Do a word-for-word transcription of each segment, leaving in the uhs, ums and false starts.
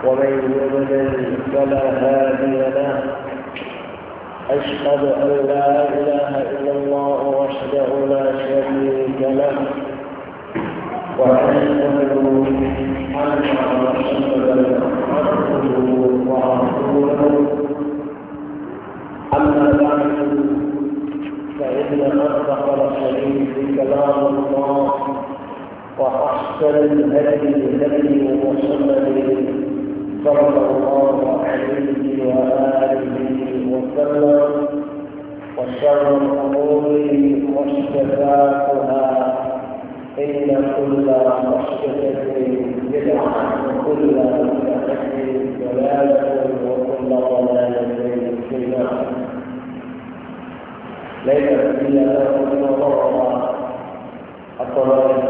ومن يضلل فلا هادي له. أشهد أن لا إله إلا الله وحده لا شريك له، وأشهد أن محمدا عبده ورسوله. أما بعد، فإن أصدق الحديث كلام الله، وأحسن الهدي هدي محمد صلى الله عليه وآله وسلم، وشر الأمور محدثاتها، إن كل محدثة بدعة وكل بدعة ضلالة وكل ضلالة في النار. ليس فيها إلا الله الضلال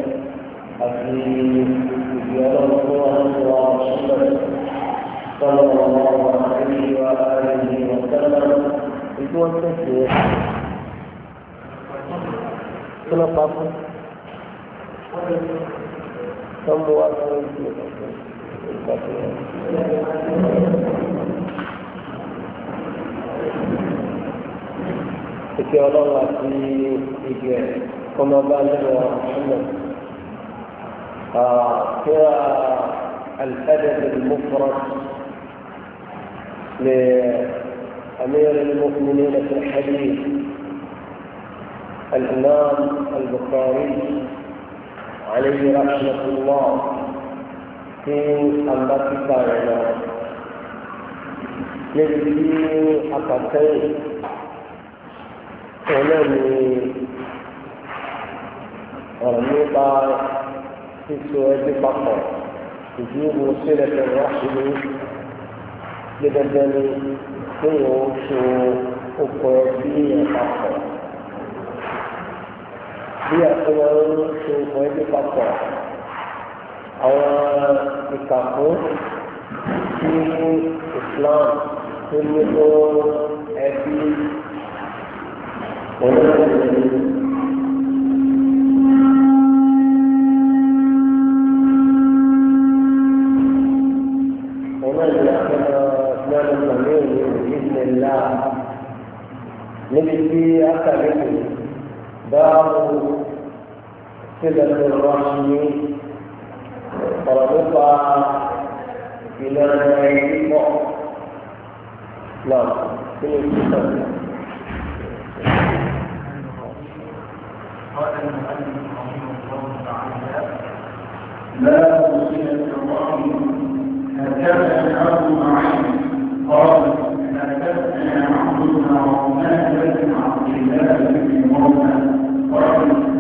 في زيارة الله ورسوله صلى الله عليه وآله وسلم بدون تسليم. كنا قابل ثم وصل ìkẹ́ ọlọ́run àti ìgbẹ́ kọ́mọ bá lẹ́nu ọ̀hún kíra الأدب المفرد لأمير المؤمنين في الحديث الإمام البخاري عليه رحمة الله في البخاري الذي أقتل ولم ورميطا في سواد بقر تجيب صلة الرحم لبدل سيوش أقوى بقر بيأخذ سواد بقر أو ìkàkùn sí Islam tó ní ó ẹbí olóògbé. نجد أكثر باب صلة الرحم وربطها إلى الرحم. نعم قال المؤلف رحمه الله تعالى: لا صلة الرحم. حدثنا أبو معين قال حدثنا عبد بن عثمان بن عبد الله بن مرة قال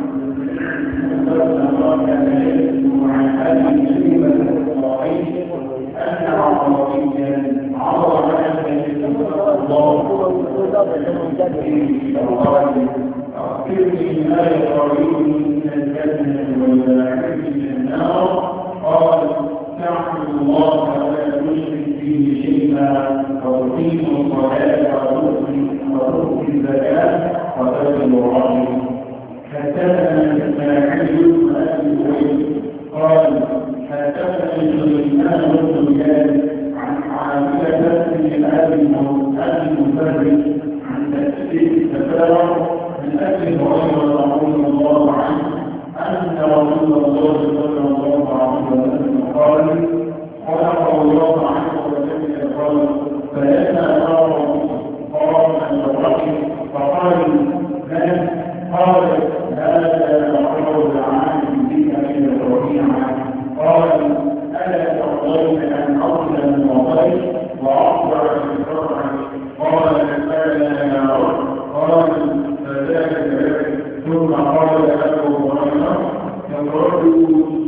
سمعت كان يكتب عن ابي شيبه الصحيح ان عربيا عرض على النبي صلى الله عليه وسلم أخبرني ما يقربني من الجنة ويباعدني من النار. قال: تعبد الله ولا تشرك به شيئا، وتقيم الصلاة وتؤتي الزكاة وتصل الرحم. حدثنا إسماعيل بن أبي أويس قال: حدثني سليمان بن زياد عن عائشة بن أبي مفرد عن تأسيس التفاعل من أبي هريرة رضي الله عنه أن رسول الله صلى الله عليه وسلم قال: خلق الله عز وجل الخلق فلما صار قام الرجل فقال: من؟ قال: هذا أخرج عنه بك من الربيعة. قال: ألا ترضين أن أصل المضيف وأخبر بالفرع؟ قال: ألا يا رب. قال: فذلك لك. ثم قال أبو هريرة: يقرأوا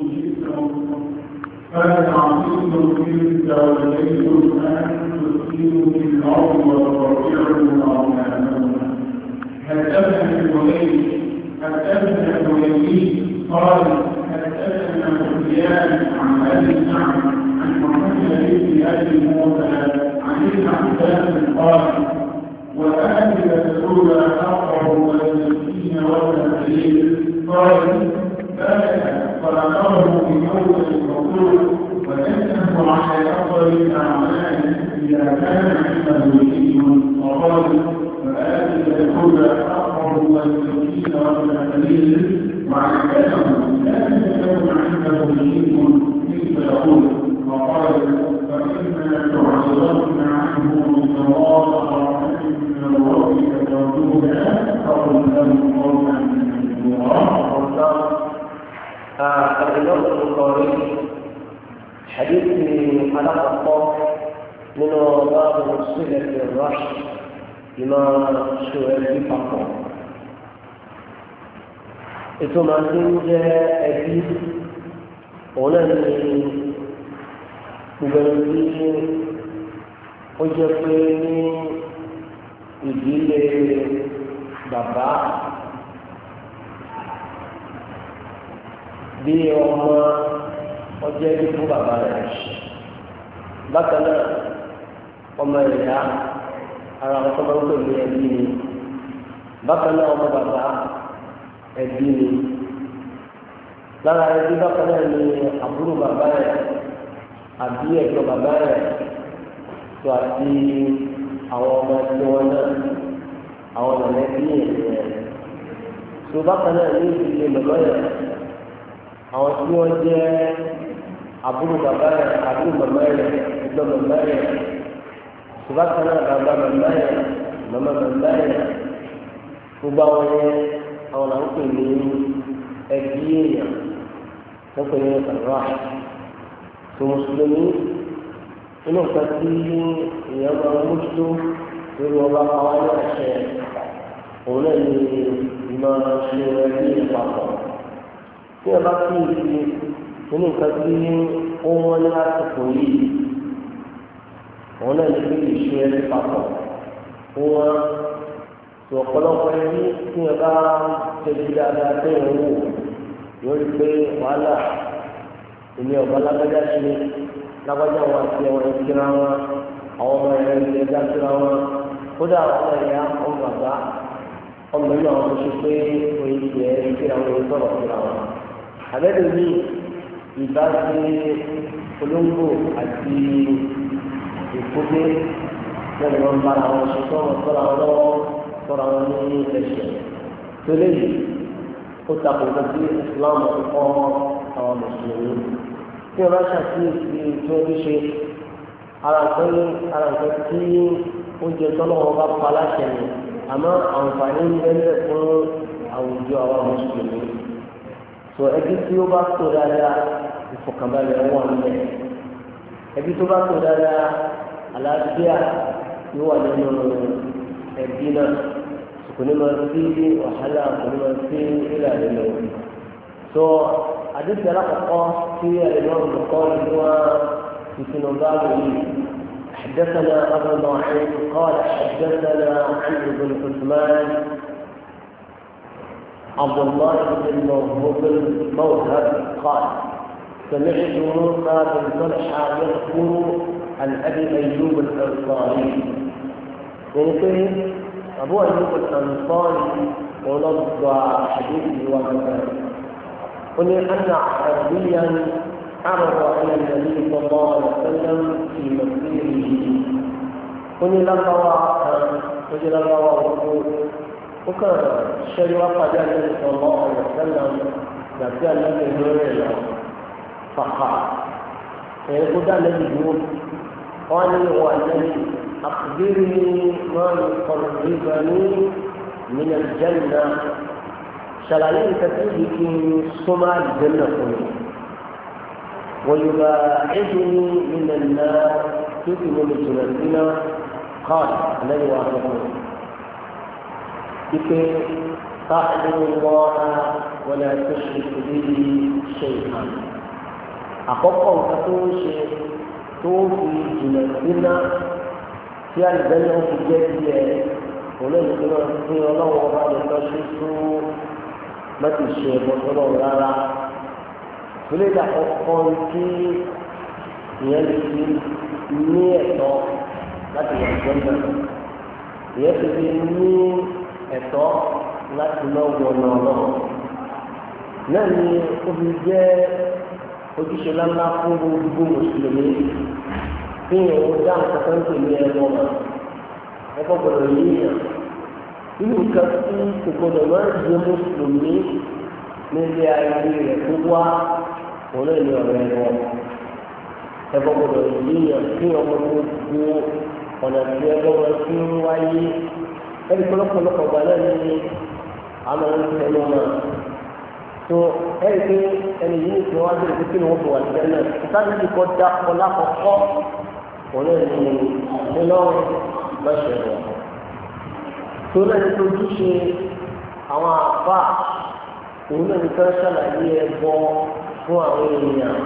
فأنا عصيت تلك وليت أن تسكنوا في الأرض وترجعوا أرحامهم. حدثنا الوليد حدثنا الوليد قال: حدثنا سفيان عن أبي سعد عن محمد بن أبي موسى عن ابن عباس قال: وآتي الرسول حقه والمسكين والمسكين. قال: بلى فأمره بموت الرسول وينهى حثوا على أفضل الأعمال إذا كان عنده شيء وقال فآتي الهدى أقرب والمسكين والمسلين وعكسه لا يكون عنده شيء كيف يقول وقال فإن تعرضن عنه بالصراط فإن ربك ترجوها فقل له قولا منصورا. الإمام البخاري حديث حلقة من باب صلة الرحم بما سئل فقط. ìtumọ̀ tí ń jẹ́ ẹbí òun náà ní gbogbo ẹni tí ó jẹ́ pé ní ìdílé bàbá bí ọmọ ọjọ́ ẹbí fún bàbá rẹ̀ bákan náà ọmọ ìyá ara ọkọ máa ń pè ní ẹbí ni bákan náà ọmọ bàbá ẹbí ni lára ẹbí bákan náà ni àbúrò bàbá rẹ̀ àbí ẹ̀gbọ́n bàbá rẹ̀ tó àti àwọn ọmọ ẹbí wọn náà àwọn ọmọ ẹbí yẹn tó bákan náà ní ìdílé mọ̀mọ́ yẹn àwọn tí wọ́n jẹ́ àbúrò bàbá rẹ̀ àbúrò màmá rẹ̀ ẹ̀gbọ́n màmá rẹ̀ tó bákan náà bàbá màmá rẹ̀ màmá màmá rẹ̀ gbogbo àwọn yẹn àwọn là ń pè ní ẹbí èèyàn tó pè ní ọ̀rọ̀ tó mùsùlùmí inú nǹkan tí èèyàn máa ń mójútó lórí ọba àwọn ní àṣẹ òun náà ní ìmọ̀ ṣe ẹbí ìpapọ̀ tí ẹ bá kí ìdí nínú nǹkan tí ó wọ́n ní àsìkò yìí òun náà ní pé ìṣe ẹbí papọ̀ ó wọ́n tó ọ̀pọ̀lọpọ̀ ẹbí tí ẹ bá tẹ̀lé dáadáa tẹ̀yìn wò yóò rí pé wàhálà èmi ọ̀gá lágbájá ṣe lágbájá wọn àti ẹwọn ìkíra wọn àwọn ọmọ ẹ̀rọ ilé ẹja síra wọn kódà ọmọ ẹ̀yà ọmọ bàbá ọmọ ìlú àwọn tó ṣe pé oyin ti ẹ̀ ìkíra wọn yóò sọ̀rọ̀ síra wọn. àbẹ́lẹ̀ mi ìbá ti olóńgbò àti ìkódé lẹ́nu wọn bára wọn ṣe sọ̀rọ̀ sọ̀rọ̀ àwọn lọ́wọ́ sọ̀rọ̀ àwọn ní ẹ̀ṣẹ̀ tó léyìí ó takò lọ sí Islam ọkọ àwọn mùsùlùmí tí wọn bá ṣàkíyèsí tí wọn ṣe ara nǹkan ara nǹkan tí oúnjẹ tọ́lọ́wọ́ bá pa láṣẹ ni àmọ́ àǹfààní ń bẹ́ẹ̀ fún àwùjọ àwọn mùsùlùmí tó ẹbí tí ó bá tó dáadáa ìfọ̀kànbalẹ̀ wà nílẹ̀ ẹbí tó bá tó dáadáa àlàáfíà yóò wà nínú ẹbí náà kò ní máa sí wàhálà kò ní máa sí ìlànà lọ. tó àdéhùn alákọ̀ọ́kọ́ tí الإمام البخاري هو في سنباله حدثنا أبو نعيم قال حدثنا عمرو بن عثمان عبد الله بن موهب قال سمعت موسى بن طلحة يذكر عن أبي أيوب الأنصاري يقول أبو أيوب الأنصاري ونضع حديثه ومكانه قل أن عربيا عرض على النبي صلى الله عليه وسلم في مسيره قل لقوا قل لقوا وكان الشيء وقع النبي صلى الله عليه وسلم لكن النبي نور فقال يقول النبي يقول قال هو النبي أخبرني ما يقربني من الجنة شرعين كثير في سمع الجنة كله ويباعدني من النار تؤمن بجنتنا قال لا يوافقون بك تعبد الله ولا تشرك به شيئا أقوى كتوشي توفي جنتنا في الجنة في جنة ولن يكون في الله وبعد تشركوا ما تشركوا الله رارا فلذا أقول كي يلي نيتو لا تجنة يلي نيتو لا تنوّن الله نني أبجى ojúṣe ńláńlá fún gbogbo mùsùlùmí bí ìwọ̀n dá nǹkan tó ń pè ní ẹbọ mọ̀ ẹbọ gbọdọ̀ yíyàn nínú nǹkan tí kò gbọdọ̀ máa ń di mùsùlùmí nílé ayé rẹ̀ tó wá òun náà ní ọ̀rọ̀ ẹbọ ẹbọ gbọdọ̀ yíyàn kí ọmọ gbogbo ọ̀nà tí ẹbọ wọn fi ń wáyé ẹni pọ̀lọpọ̀lọpọ̀ gbà náà ní àmọ́ ń tẹnu mọ́ tó ẹni pé ẹni yìí tí wọ́n á bẹ̀rẹ̀ pé kí ni wọ́n bọ̀ wá sí ẹ̀ náà ìtàn yìí kọ́ da ọlá kọ̀ọ̀kọ́ òun náà ní ìlọrin lọ́sẹ̀ rẹ̀ tó náà ní ojúṣe àwọn àbá òun náà ní fẹ́ ṣàlàyé ẹbọ fún àwọn èèyàn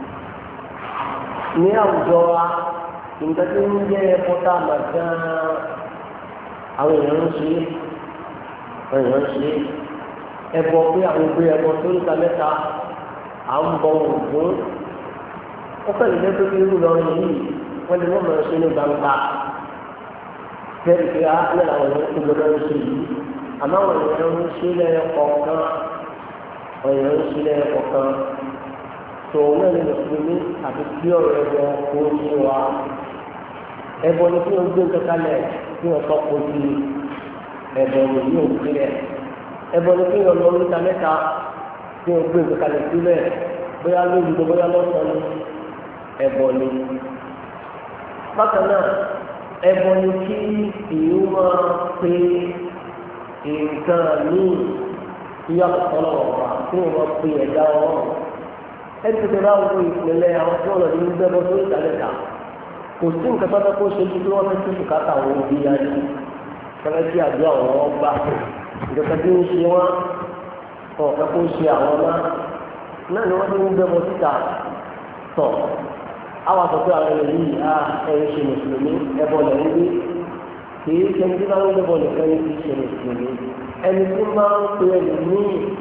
ní àwùjọ wa nǹkan tó ń jẹ́ ẹbọ tá a mà gan-an àwọn èèyàn ń ṣe àwọn èèyàn ń ṣe ẹbọ pé àwọn ìgbé ẹbọ tó ń ta mẹ́ta à ń bọ òògùn ó fẹ́ lè lẹ́tọ́ bí irú lọ́rùn yìí wọ́n lè wọ́n mọ̀ ṣe ní gbangba bẹ́ẹ̀ pé á ní àwọn èèyàn tó gbọdọ̀ ń ṣe yìí àmọ́ àwọn èèyàn ń ṣe lẹ́yìn kọ̀ọ̀kan àwọn èèyàn ń ṣe lẹ́yìn kọ̀ọ̀kan tó náà ní mùsùlùmí àti tí ọ̀rọ̀ ẹbọ kò ń ṣe wa ẹbọ ni kí wọ́n gbé nǹkan kalẹ̀ kí wọ́n tọ́ kó sí ẹbọ ni yóò kílẹ̀ ẹbọ ni kí wọ́n lọ oríta mẹ́ta kí wọ́n gbé nǹkan kalẹ̀ sílẹ̀ bóyá lórí bóyá lọ́sàn-án ni ẹbọ ni bákan náà ẹbọ ni kí ìlú máa pe nǹkan míì tí yàtọ̀ sọ́nà ọ̀pá kí wọ́n máa pe ẹ̀dá ọ̀rọ̀ ẹni tó ti bá wo ìpínlẹ̀ àwọn tí wọ́n lọ ní gbẹ́bọ tó ń tàlẹ́ta kò sí nǹkan tó fẹ́ kó ṣe bí wọ́n fẹ́ tún bùkátà àwọn òbí yájú fẹ́rẹ́ sí àjọ àwọn ọgbà ìjọba tí ń ṣe wọ́n kọ̀ fẹ́ kó ṣe àwọn ọmọ náà ni wọ́n ti ń gbẹ́bọ síta tọ̀ àwọn àtọ̀tọ̀ àwọn ẹ̀rọ yìí á ẹ̀rọ ṣe mùsùlùmí ẹbọ lẹ́yìn gbé kì í ṣe ní tí wọ́n ń gbẹ́bọ nìkan ní ti ṣe mùsùlùmí ẹni tí máa ń pe ẹni ní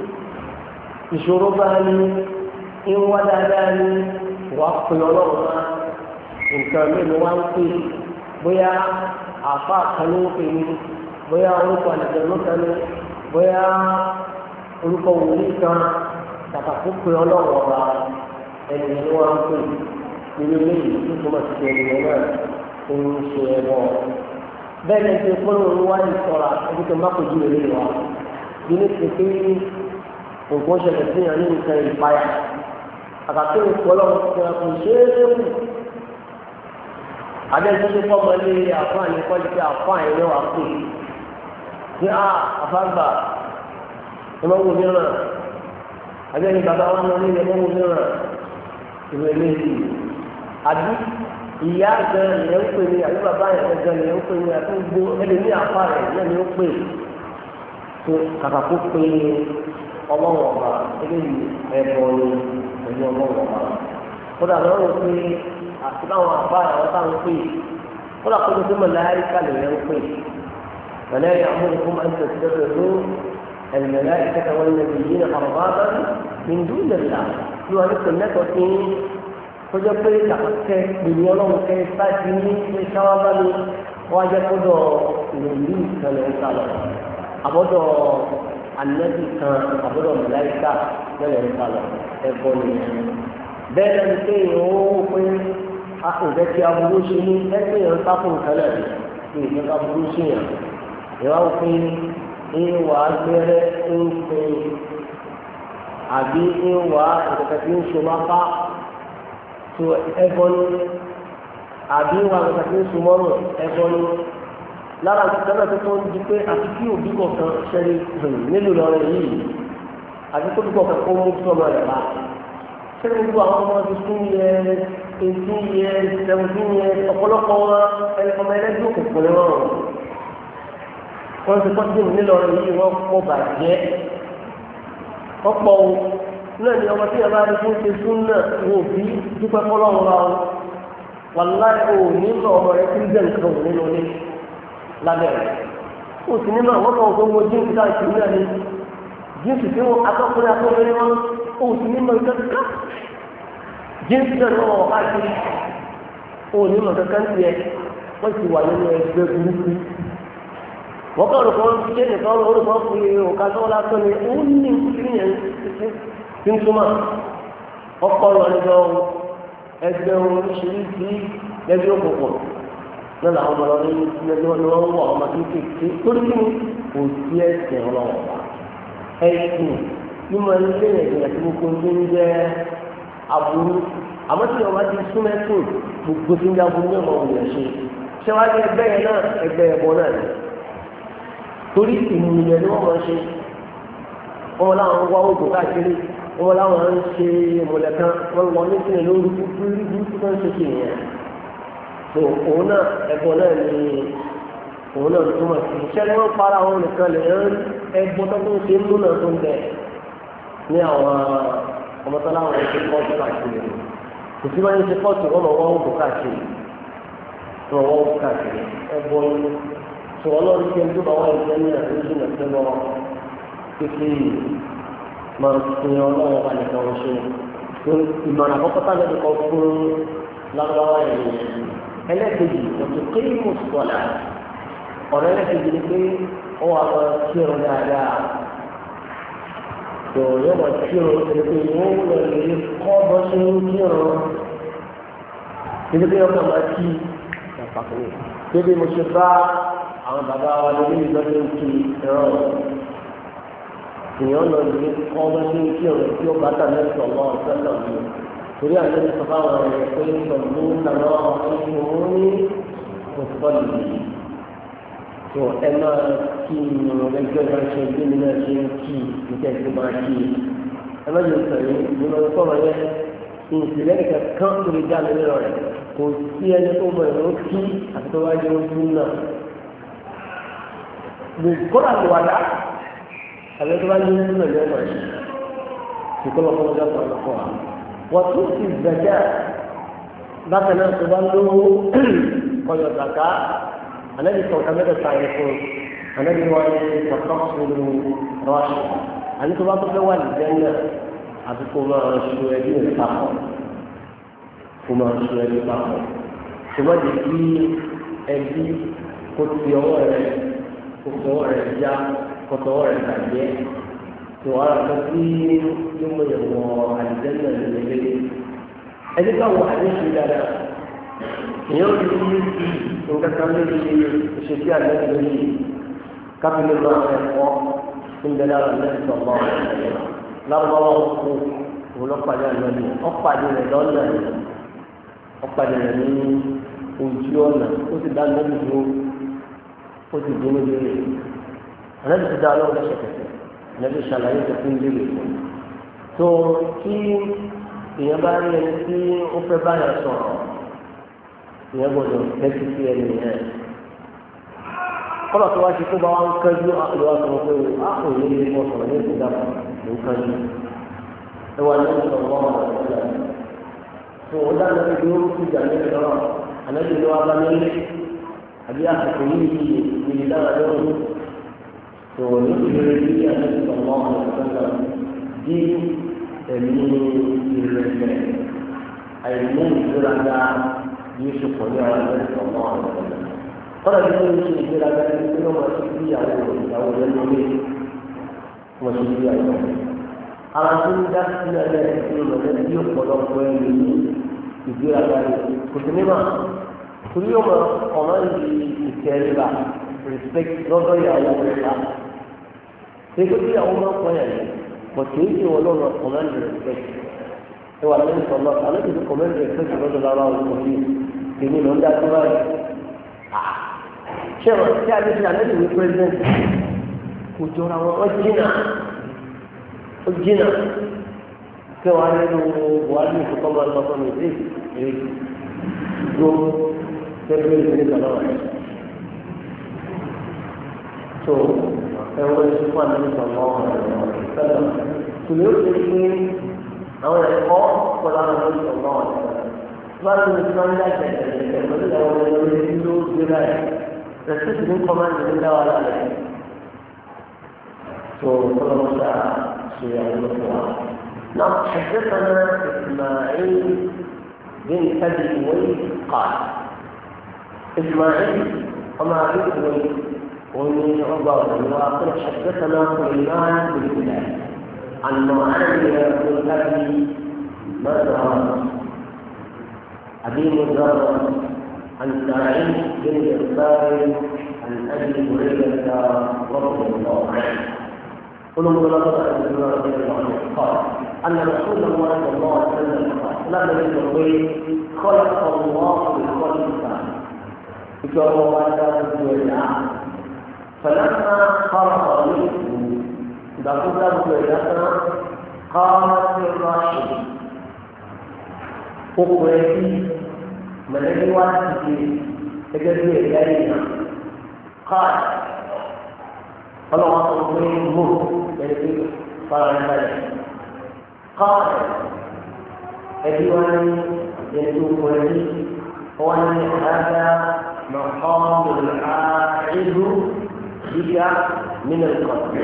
ìṣòro bá ní ń wá dáadáa ní wàá pe ọlọ́run náà nǹkan mẹ́rin wá ń pè bóyá àfa kan ló ń pè ní bóyá orúkọ àlejò kan ní bóyá orúkọ wòlíì kan tàbí kó pe ọlọ́run ọba ẹnìyẹn ló wá ń pè nínú eléyìí tó tó máa ti ṣe ẹnìyẹn náà tó ń ṣe ẹbọ bẹ́ẹ̀ ni ṣe fún òun wá ìṣọ́ra ẹbí tó má kò ju èrè wa bí ní ti pé nǹkan ṣẹlẹ̀ sí yàn ní nǹkan ìpayà àkàtúntò ìpọ́lọ́ kò ṣe é léwu adẹ́sọ́sọ́ fọ́mọ ilé àfáàní kọ́jú pé àfáàní ló wà pè ní a àfáàgbà ìmọ̀wò mìíràn adẹ́ni bàbá wọn lọ nílé ìmọ̀wò mìíràn ìwé méjì àbí ìyá gan ni ẹ ń pè ní àbí bàbá yẹn gan ni ẹ ń pè ní àti gbogbo ẹni ní àfáà rẹ̀ náà ni ó pè tó kàkà kó pé ọlọ́wọ́ ọba eléyìí ẹ̀bọ ni pẹ̀lú ọlọ́wọ́ ọba kódà lọ́rùn pé àti báwọn àbá àwọn táwọn pè kódà kó tó tó mọ̀ láyé kálẹ̀ yẹn ń pè mọ̀lẹ́rì àmúlùkún máa ń tẹ̀síwájú ló الملائكة والنبيين أربابا من دون الله لو أن السنة وتين فجأة تحكي بنيولون كيف تجني لشرابا وجدوا نبي كان يسأل أبدا النبي كان أبدا ملائكة كان يسأل يقول بين الكي هو أخذت أبوشني لكن ينطقوا كلامي في أبوشني يوقي ìwà gbẹrẹ ń pè àbí ìwà ìkẹkẹ tí ń so mápá tó ẹbọ ní àbí ìwà ìkẹkẹ tí ń so mọ́rùn ẹbọ ní lára ìkẹkẹ tó tó ń di pé àti kí òbí kọ̀ọ̀kan ṣẹlẹ̀ nílùú lọ́rẹ̀ yìí àti kó bí kọ̀ọ̀kan kó mú sọmọ rẹ̀ bá ṣẹlẹ̀ gbogbo àwọn ọmọ fifteen years eighteen years seventeen years ọ̀pọ̀lọpọ̀ wọn ẹni ọmọ ẹlẹ́gbẹ́ òkùnkùn ni wọ́n rọ̀ wọ́n ti kọ́ sí nílọrin yìí wọ́n kọ́ bàjẹ́ ọ̀pọ̀ o náà ni ọmọ tí yàrá rí fún ṣe fún náà wò bí dúpẹ́ fọlọ́run ra o wàláì o nílò ọmọ rẹ tí ń jẹ́ nǹkan òun nínú ilé lábẹ́ rẹ̀ o sì nílò àwọn ọmọ òun wo jíǹsì káàkiri náà ni jíǹsì tí wọn akọ́kùnrin akọ́kùnrin wọn o sì nílò ìkẹ́kẹ́ jíǹsì náà ni wọ́n wọ̀ káàkiri o nílò kankan tiẹ̀ wọ́n ti wà nínú ẹgbẹ́ burúkú wọ́n kọ́ ọ̀rọ̀ kan ṣe nìkan ọ̀rọ̀ kan fi òkà tó lásán ni ó ní ìpínlẹ̀ yẹn ti ń túmọ̀ ọkọ̀ lọ́jọ́ ẹgbẹ́ oríṣiríṣi lẹ́gbẹ́ òkùnkùn náà làwọn ọmọ lọ́wọ́ ní wọ́n wọ ọmọ kéékèèké torí kí kò sí ẹ̀sìn ọlọ́wọ́ ẹ̀sìn mímọ ilé ìrìn àti gbogbo ń jẹ́ aburú àmọ́ tí wọ́n bá ti sún mẹ́sìn gbogbo tí ń jẹ́ aburú ní ọmọ òun yẹn ṣe ṣé wàá ní ẹgbẹ́ yẹn náà ẹgbẹ́ ẹ̀bọ náà ni torí ìmùyẹn ni wọ́n máa ṣe wọ́n láwọn wá òkú káàkiri wọ́n láwọn ń ṣe ìmùlẹ̀ kan wọ́n lọ ní sílẹ̀ lórí kúkú rí burúkú tó ń ṣe kì nìyẹn tó òun náà ẹ̀bọ náà ni òun náà tó máa ṣe ṣẹlẹ̀ wọ́n para àwọn nìkan lè ń ẹgbọ́ tó ń ṣe múnà tó ń bẹ̀ ní àwọn ọmọtọ́lá àwọn ẹ̀ṣẹ̀ kọ́ọ̀tù káàkiri kò sí wọ́n ń ṣe kọ́ọ̀tù wọ́n mọ̀ wọ́n òkú káàkiri wọ́n wọ́n òkú káàkiri ẹgbọ́ ni tó ọlọ́run ṣe ń tó bá wọ́n ẹ̀ṣẹ̀ ní àtúnṣe náà tẹ́ lọ́wọ́ kékeré máa fi ọlọ́wọ́ balẹ̀ kan ṣe tó ìmọ̀ràn àkọ́kọ́ tá lẹ́nu kan fún lágbára ẹ̀yìn ẹlẹ́kejì ọ̀tún kéyìn mú sọ̀lá ọ̀rọ̀ ẹlẹ́kejì ni pé ó wà lọ sí ọ̀rọ̀ dáadáa tó yẹ wọ́n sí ọ̀rọ̀ tó pé wọ́n lọ lè kọ́ bọ́ sí ní ọ̀rọ̀ níbi tí wọ́n kà máa kí ẹ̀fàkùnrin débi mo ṣe bá àwọn bàbá wa lórí ìgbọ́dọ̀ kí ẹ̀rọ èèyàn lọ lè kọ́ bá ní kí ọ̀rọ̀ tí ó bá tà lẹ́sọ̀ lọ sẹ́lọ̀ ní torí àti sọ fáwọn ọ̀rẹ́ pé sọ̀rọ̀ nàró ọ̀hún òun ní òtítọ́ nìyí tó ẹ máa kí ìrìn ẹgbẹ́ máa ṣe bí mi náà ṣe ń kí ìjẹ́ ìṣe máa kí ẹ má jẹ́ sọ̀rọ̀ ní mo sọ̀rọ̀ yẹn ìṣẹ̀lẹ̀ nìkan kan tó lè dá mi lérò rẹ̀ kò sí ẹni tó mọ ìrún kí àti tó wáyé ojú náà kódà ló wà dá àbẹ tó bá ní nínú ìlú ẹ̀rọ yìí ìkọlọ kọ́ ọjọ́ kan lọ́kọ́ wa wọ́n tún ti gbẹ̀jẹ̀ bákan náà tó bá lówó kọyọ̀ zàká ànábi sọ̀rọ̀ kàmẹ́tẹ̀ sáyẹn fún ànábi wọn ní kọ̀tọ́ fún rọ́ọ̀ṣì àní tó bá tó fẹ́ wà ní jẹ́nà àti kó máa ṣu ẹbí rẹ̀ papọ̀ kó máa ṣu ẹbí papọ̀ tó bá di kí ẹbí kó ti ọwọ́ rẹ̀ kó fi ọwọ́ rẹ̀ já kọtọwọ rẹ bàjẹ́ tó ara kan tí yóò mọ ìwọ àdìjẹnà lélẹ ẹni bá wọ àdéhùn dáadáa èèyàn ti ní nǹkan kan lórí ìṣèjì àdéhùn lórí káfíńtì máa ń ẹ̀kọ́ níbẹ̀ lára lẹ́yìn tọ̀gbọ́n lábọ́wọ́ kú òun lọ́pàdé àlọ́lẹ̀ ọ̀pàdé rẹ̀ lọ́nà rẹ̀ ọ̀pàdé rẹ̀ ní ojú ọ̀nà ó sì dá lórí dúró ó sì dúró lórí ànábi ti dá lọ́wọ́ lẹ́sẹ̀kẹsẹ̀ ànábi ṣàlàyé tó fún léèrè fún un tó kí èèyàn bá rí ẹni tí ó fẹ́ báyà sọ̀rọ̀ ìyẹn gbọ́dọ̀ tẹ́tí sí ẹni yẹn kọ́lọ̀ tó wá ṣe tó bá wá ń kẹ́jú àlùwà tó wọ́n pé á kò ní ilé wọn sọ̀rọ̀ ní ìpínlẹ̀ ló ń kẹ́jú ẹ wà ní ìṣòro wọn wà lọ́wọ́ tó wọ́n dá lọ́wọ́ bí ó kú jà ní ìlọ́rọ̀ ànábi ló wá bá nílé àbí àsìkò yìí yìí yìí dára lọ́wọ́ tó ní ìrírí bí ànábi sọ̀rọ̀ wọn wà lọ́wọ́ bí ẹ̀mí ìrẹ̀lẹ̀ àìmú ìgbéraga bí ó ṣe pọ̀ ní ara ànábi sọ̀rọ̀ wọn wà lọ́wọ́ kọ́lá tí wọ́n ń ṣe ìgbéraga ní pé wọ́n máa ṣe bí ìyàwó ìyàwó rẹ̀ lórí wọ́n ṣe bí ìyàwó rẹ̀. ara tó ń dá sí ẹgbẹ́ ìṣe ìrọ̀lẹ́ bí ọ̀pọ̀lọpọ̀ ẹ̀rọ ní ìgbéraga rẹ̀ kò sí ní máa torí ọmọ ọmọ ìdí ìkẹrìbà respect lọ́dọ̀ ìyàwó rẹ̀ ká. ṣé kí ìyàwó máa pọ̀ yẹn bọ̀ kì í ṣe wọn lọ́nà command respect. ẹ wà lẹ́yìn sọ̀rọ̀ alẹ́ kìí command respect lọ́dọ̀ lára òkú ṣé wọn tí a lè fi àlẹ́ ìwé president kò jọra wọn wọn jìnnà ó jìnnà kí wọn á nínú buhari ìfowópamọ́ máa lọ fún mi sí èyí tó tẹ́lẹ̀ ní ìdílé kan náà tó ẹ̀wọ̀n ẹ̀sùn fún àlẹ́ ìfowópamọ́ ọ̀rọ̀ sẹ́lẹ̀ tùlẹ̀ ó ṣe pé àwọn ẹ̀kọ́ pẹ̀lú àwọn ẹ̀kọ́ ìfowópamọ́ ọ̀rọ̀ báwo ni tí wọ́n ń dájà ìṣẹ̀lẹ̀ pẹ̀lú àwọn ẹ̀rọ ìlú gbé báyìí rẹ̀síìtì ní kọ́mándì ní dáwà lálẹ́ tó kọ́lọ́mọ́sá ṣe àwọn ọmọ wa. نعم حدثنا إسماعيل بن أبي ويس قال إسماعيل وما أبي ويس ومن عبارة وقال حدثنا سليمان بن بلال عن معاوية بن أبي ماذا أبي مزار عن سعيد بن يسار عن أبي هريرة رضي الله عنه قل مغلقة عن رضي الله عنه قال أن رسول الله صلى الله عليه وسلم قال لا بد خلق الله الخلق بكره وعدا الدنيا فلما خلق منه إذا كنت الدنيا قامت الراشد أخرتي ملكي واسكي تجري إلينا قال الله أصبحه مر يعني صار الملك قال أيواني يسوق لي هو أن هذا مقام العائد بك من القتل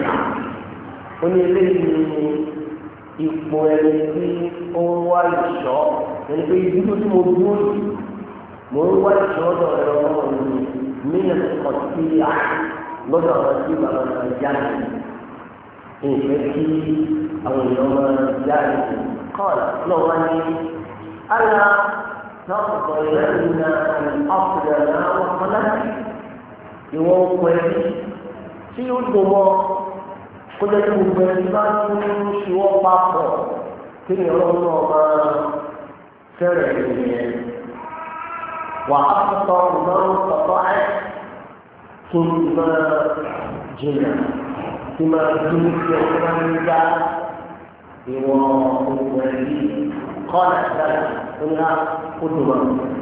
ونريد ipò ẹni tí ó ń wá ìṣọ́ ẹni pé ìdúró tí mo dúró yìí mo ń wá ìṣọ́ ọ̀dọ̀ ẹ̀rọ ọmọ mi mílíọ̀nù kan sí à lọ́dọ̀ àwọn tí bàbá máa jáde ìfẹ́ kí àwọn èèyàn máa jáde kọ́ọ̀lù náà wá ní àlà náà kọ̀ọ̀kan ìrẹ́lú náà ọ̀pọ̀lọpọ̀ náà wọ́n kọ́ láti ìwọ̀n pẹ̀lú tí ó dùn mọ́ kódé tí gbogbo ẹni bá ń ṣíwọ́ papọ̀ kí ni ọlọ́run náà máa fẹ́rẹ̀ ìrìn wà á tọ́ ọ̀gbọ́n tọ́tọ́ ẹ̀ kí n máa jìnnà kí n máa dún sí ọjọ́ bá ń dá ìwọ̀n gbogbo ẹni kọ́lá dára ó ní á kó dùn mọ́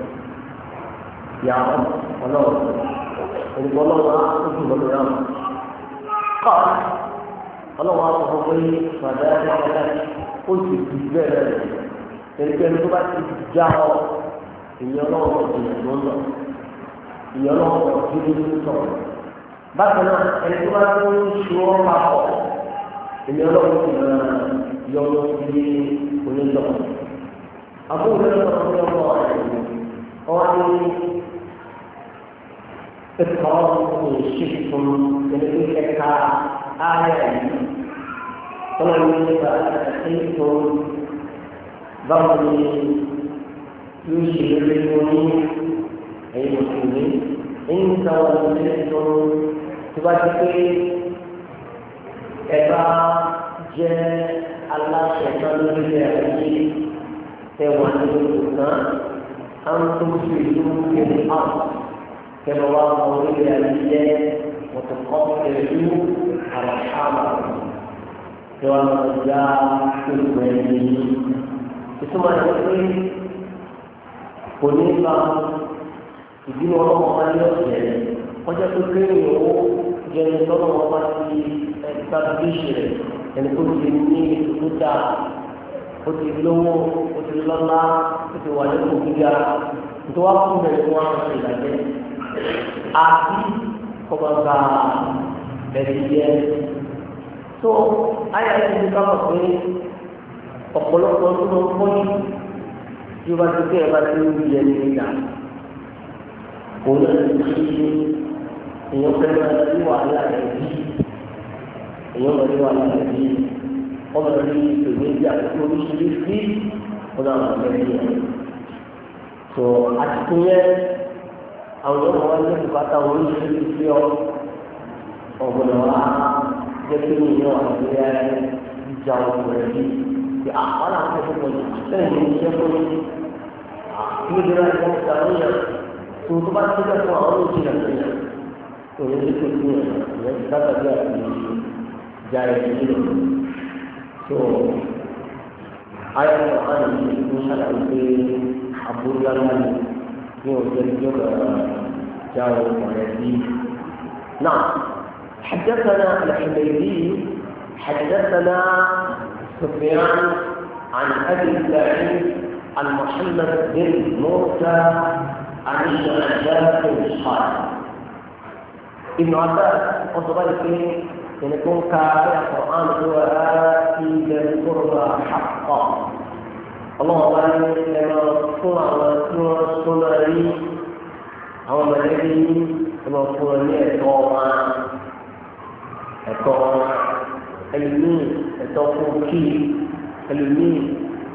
ìyàwó ọlọ́run ẹnìkan ọlọ́run á kó dùn mọ́ ìyàwó kọ́lá. ọlọ́wọ́ àwọn ọmọ yìí fàdá ẹ̀ka ó sì fi bẹ́ẹ̀ rẹ̀ ẹnikẹ́ni tó bá ti já ọ ìyẹn ọlọ́wọ́ ìyẹn ló ń lọ ìyẹn ọlọ́wọ́ ìdílé ló ń sọ bákan náà ẹni tó bá tó ń ṣe ọ́ papọ̀ ìyẹn ọlọ́wọ́ ìyẹn yọ lọ sí onílọ. àbúrò rẹ̀ lọ́wọ́ sí ọmọ rẹ̀ wọ́n ní ẹ̀ka ọ̀hún ìṣèṣ fún ẹni tó ẹ̀ka آية طبعا فأتيت ضربي يشير للمؤمنين أي المسلمين إن توليتم تبارك إذا جاء الله شيطان بالله توليتنا أن تفسدوا في الأرض كما الله ولي وتقطعوا أرحامكم كما جاء في الوحي ثم يقول قلنا ìdí wọn lọ́wọ́ máa ń yọ ọ̀sẹ̀ wọ́n jẹ́ pé kéèyàn ó jẹ́ ẹni tọ́lọ́ wọn bá ti ẹ̀ka bíṣì rẹ̀ ẹni tó ti ní ìdúdà ó ti lówó ó ti lọ́lá ó ti wà lẹ́kọ̀ọ́ gíga tó wá fún bẹ̀rẹ̀ fún àwọn ìlàjẹ́ àti kọ́mọ̀gá ẹ̀rí jẹ́ tó ayé àti ìdíkà mọ̀ pé ọ̀pọ̀lọpọ̀ tó lọ pọ́ yìí tí ó bá ti kẹ́ ẹ̀ bá ti ń yẹ ní ìgbà òun náà ti ṣe èèyàn fẹ́ máa rí wàhálà rẹ̀ bí èèyàn máa rí wàhálà rẹ̀ bí ọmọ rẹ̀ ní ìpèníjà tó oríṣiríṣi ọ̀nà àwọn ọmọ rẹ̀ yẹn tó àtìkú yẹn àwọn ọmọ wa ní ìbátan wọn ní ìlú ìfẹ́ ọ ọgbọnọ wa jẹ pé ní ìyẹn wà ní ẹ ìjà ọmọ rẹ bí ti àwọn àwọn akẹ́kọ̀ọ́ pọ̀ jù sẹ́yìn ní iṣẹ́ fún mi kí ló dé láti wọn gbà níyà tó tó bá ti dẹ́ fún àwọn olóòjì náà níyà tó ní ní tó fún yẹn ìyẹn ti dábàá bí àti ìjà ẹ̀ nílò tó ayọ̀ àná yìí ló ṣàlàyé pé àbúrò yàrá ni. نعم حدثنا الحميدي حدثنا سفيان عن ابي سعيد عن محمد بن موسى عن ابن عباس قال ابن عباس أصبح فيه أن يكون كافر القرآن هو آتي ذي القربى حقا الله تعالى لما صنع وصنع لي أو ملكي لما صنع لي أتوما أتوما ẹlòmíì ẹ̀tọ́ fún kí ẹlòmíì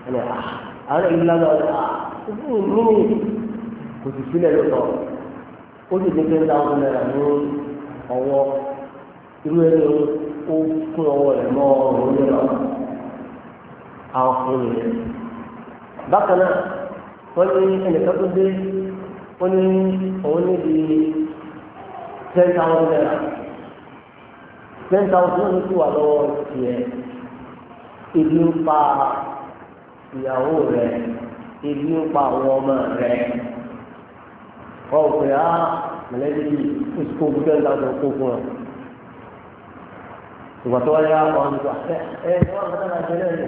ẹni àwọn ìlú lánàá ọ̀dà nínú kò sì sílẹ̀ lọ́tọ̀ ó sì dé ten thousand naira ní ọwọ́ irú ẹni ó fún ọwọ́ rẹ̀ mọ́ ọ̀rọ̀ ní ọ̀rọ̀ àwọn fún mi rẹ̀. bákan náà wọ́n ní ẹnìkan tó dé ó ní òun níbi ten thousand naira ten thousand naira ti wà lọ́wọ́ tiẹ̀ ibi ń pa ìyàwó rẹ̀ ibi ń pa àwọn ọmọ rẹ̀ wọ́n pè á mọ̀lẹ́bí oṣù kó ten thousand kó fún ọ. ìgbà tó wáyé àwọn ọmọ ẹ ẹ wọ́n kọ́ta náà ṣe lẹ́yìn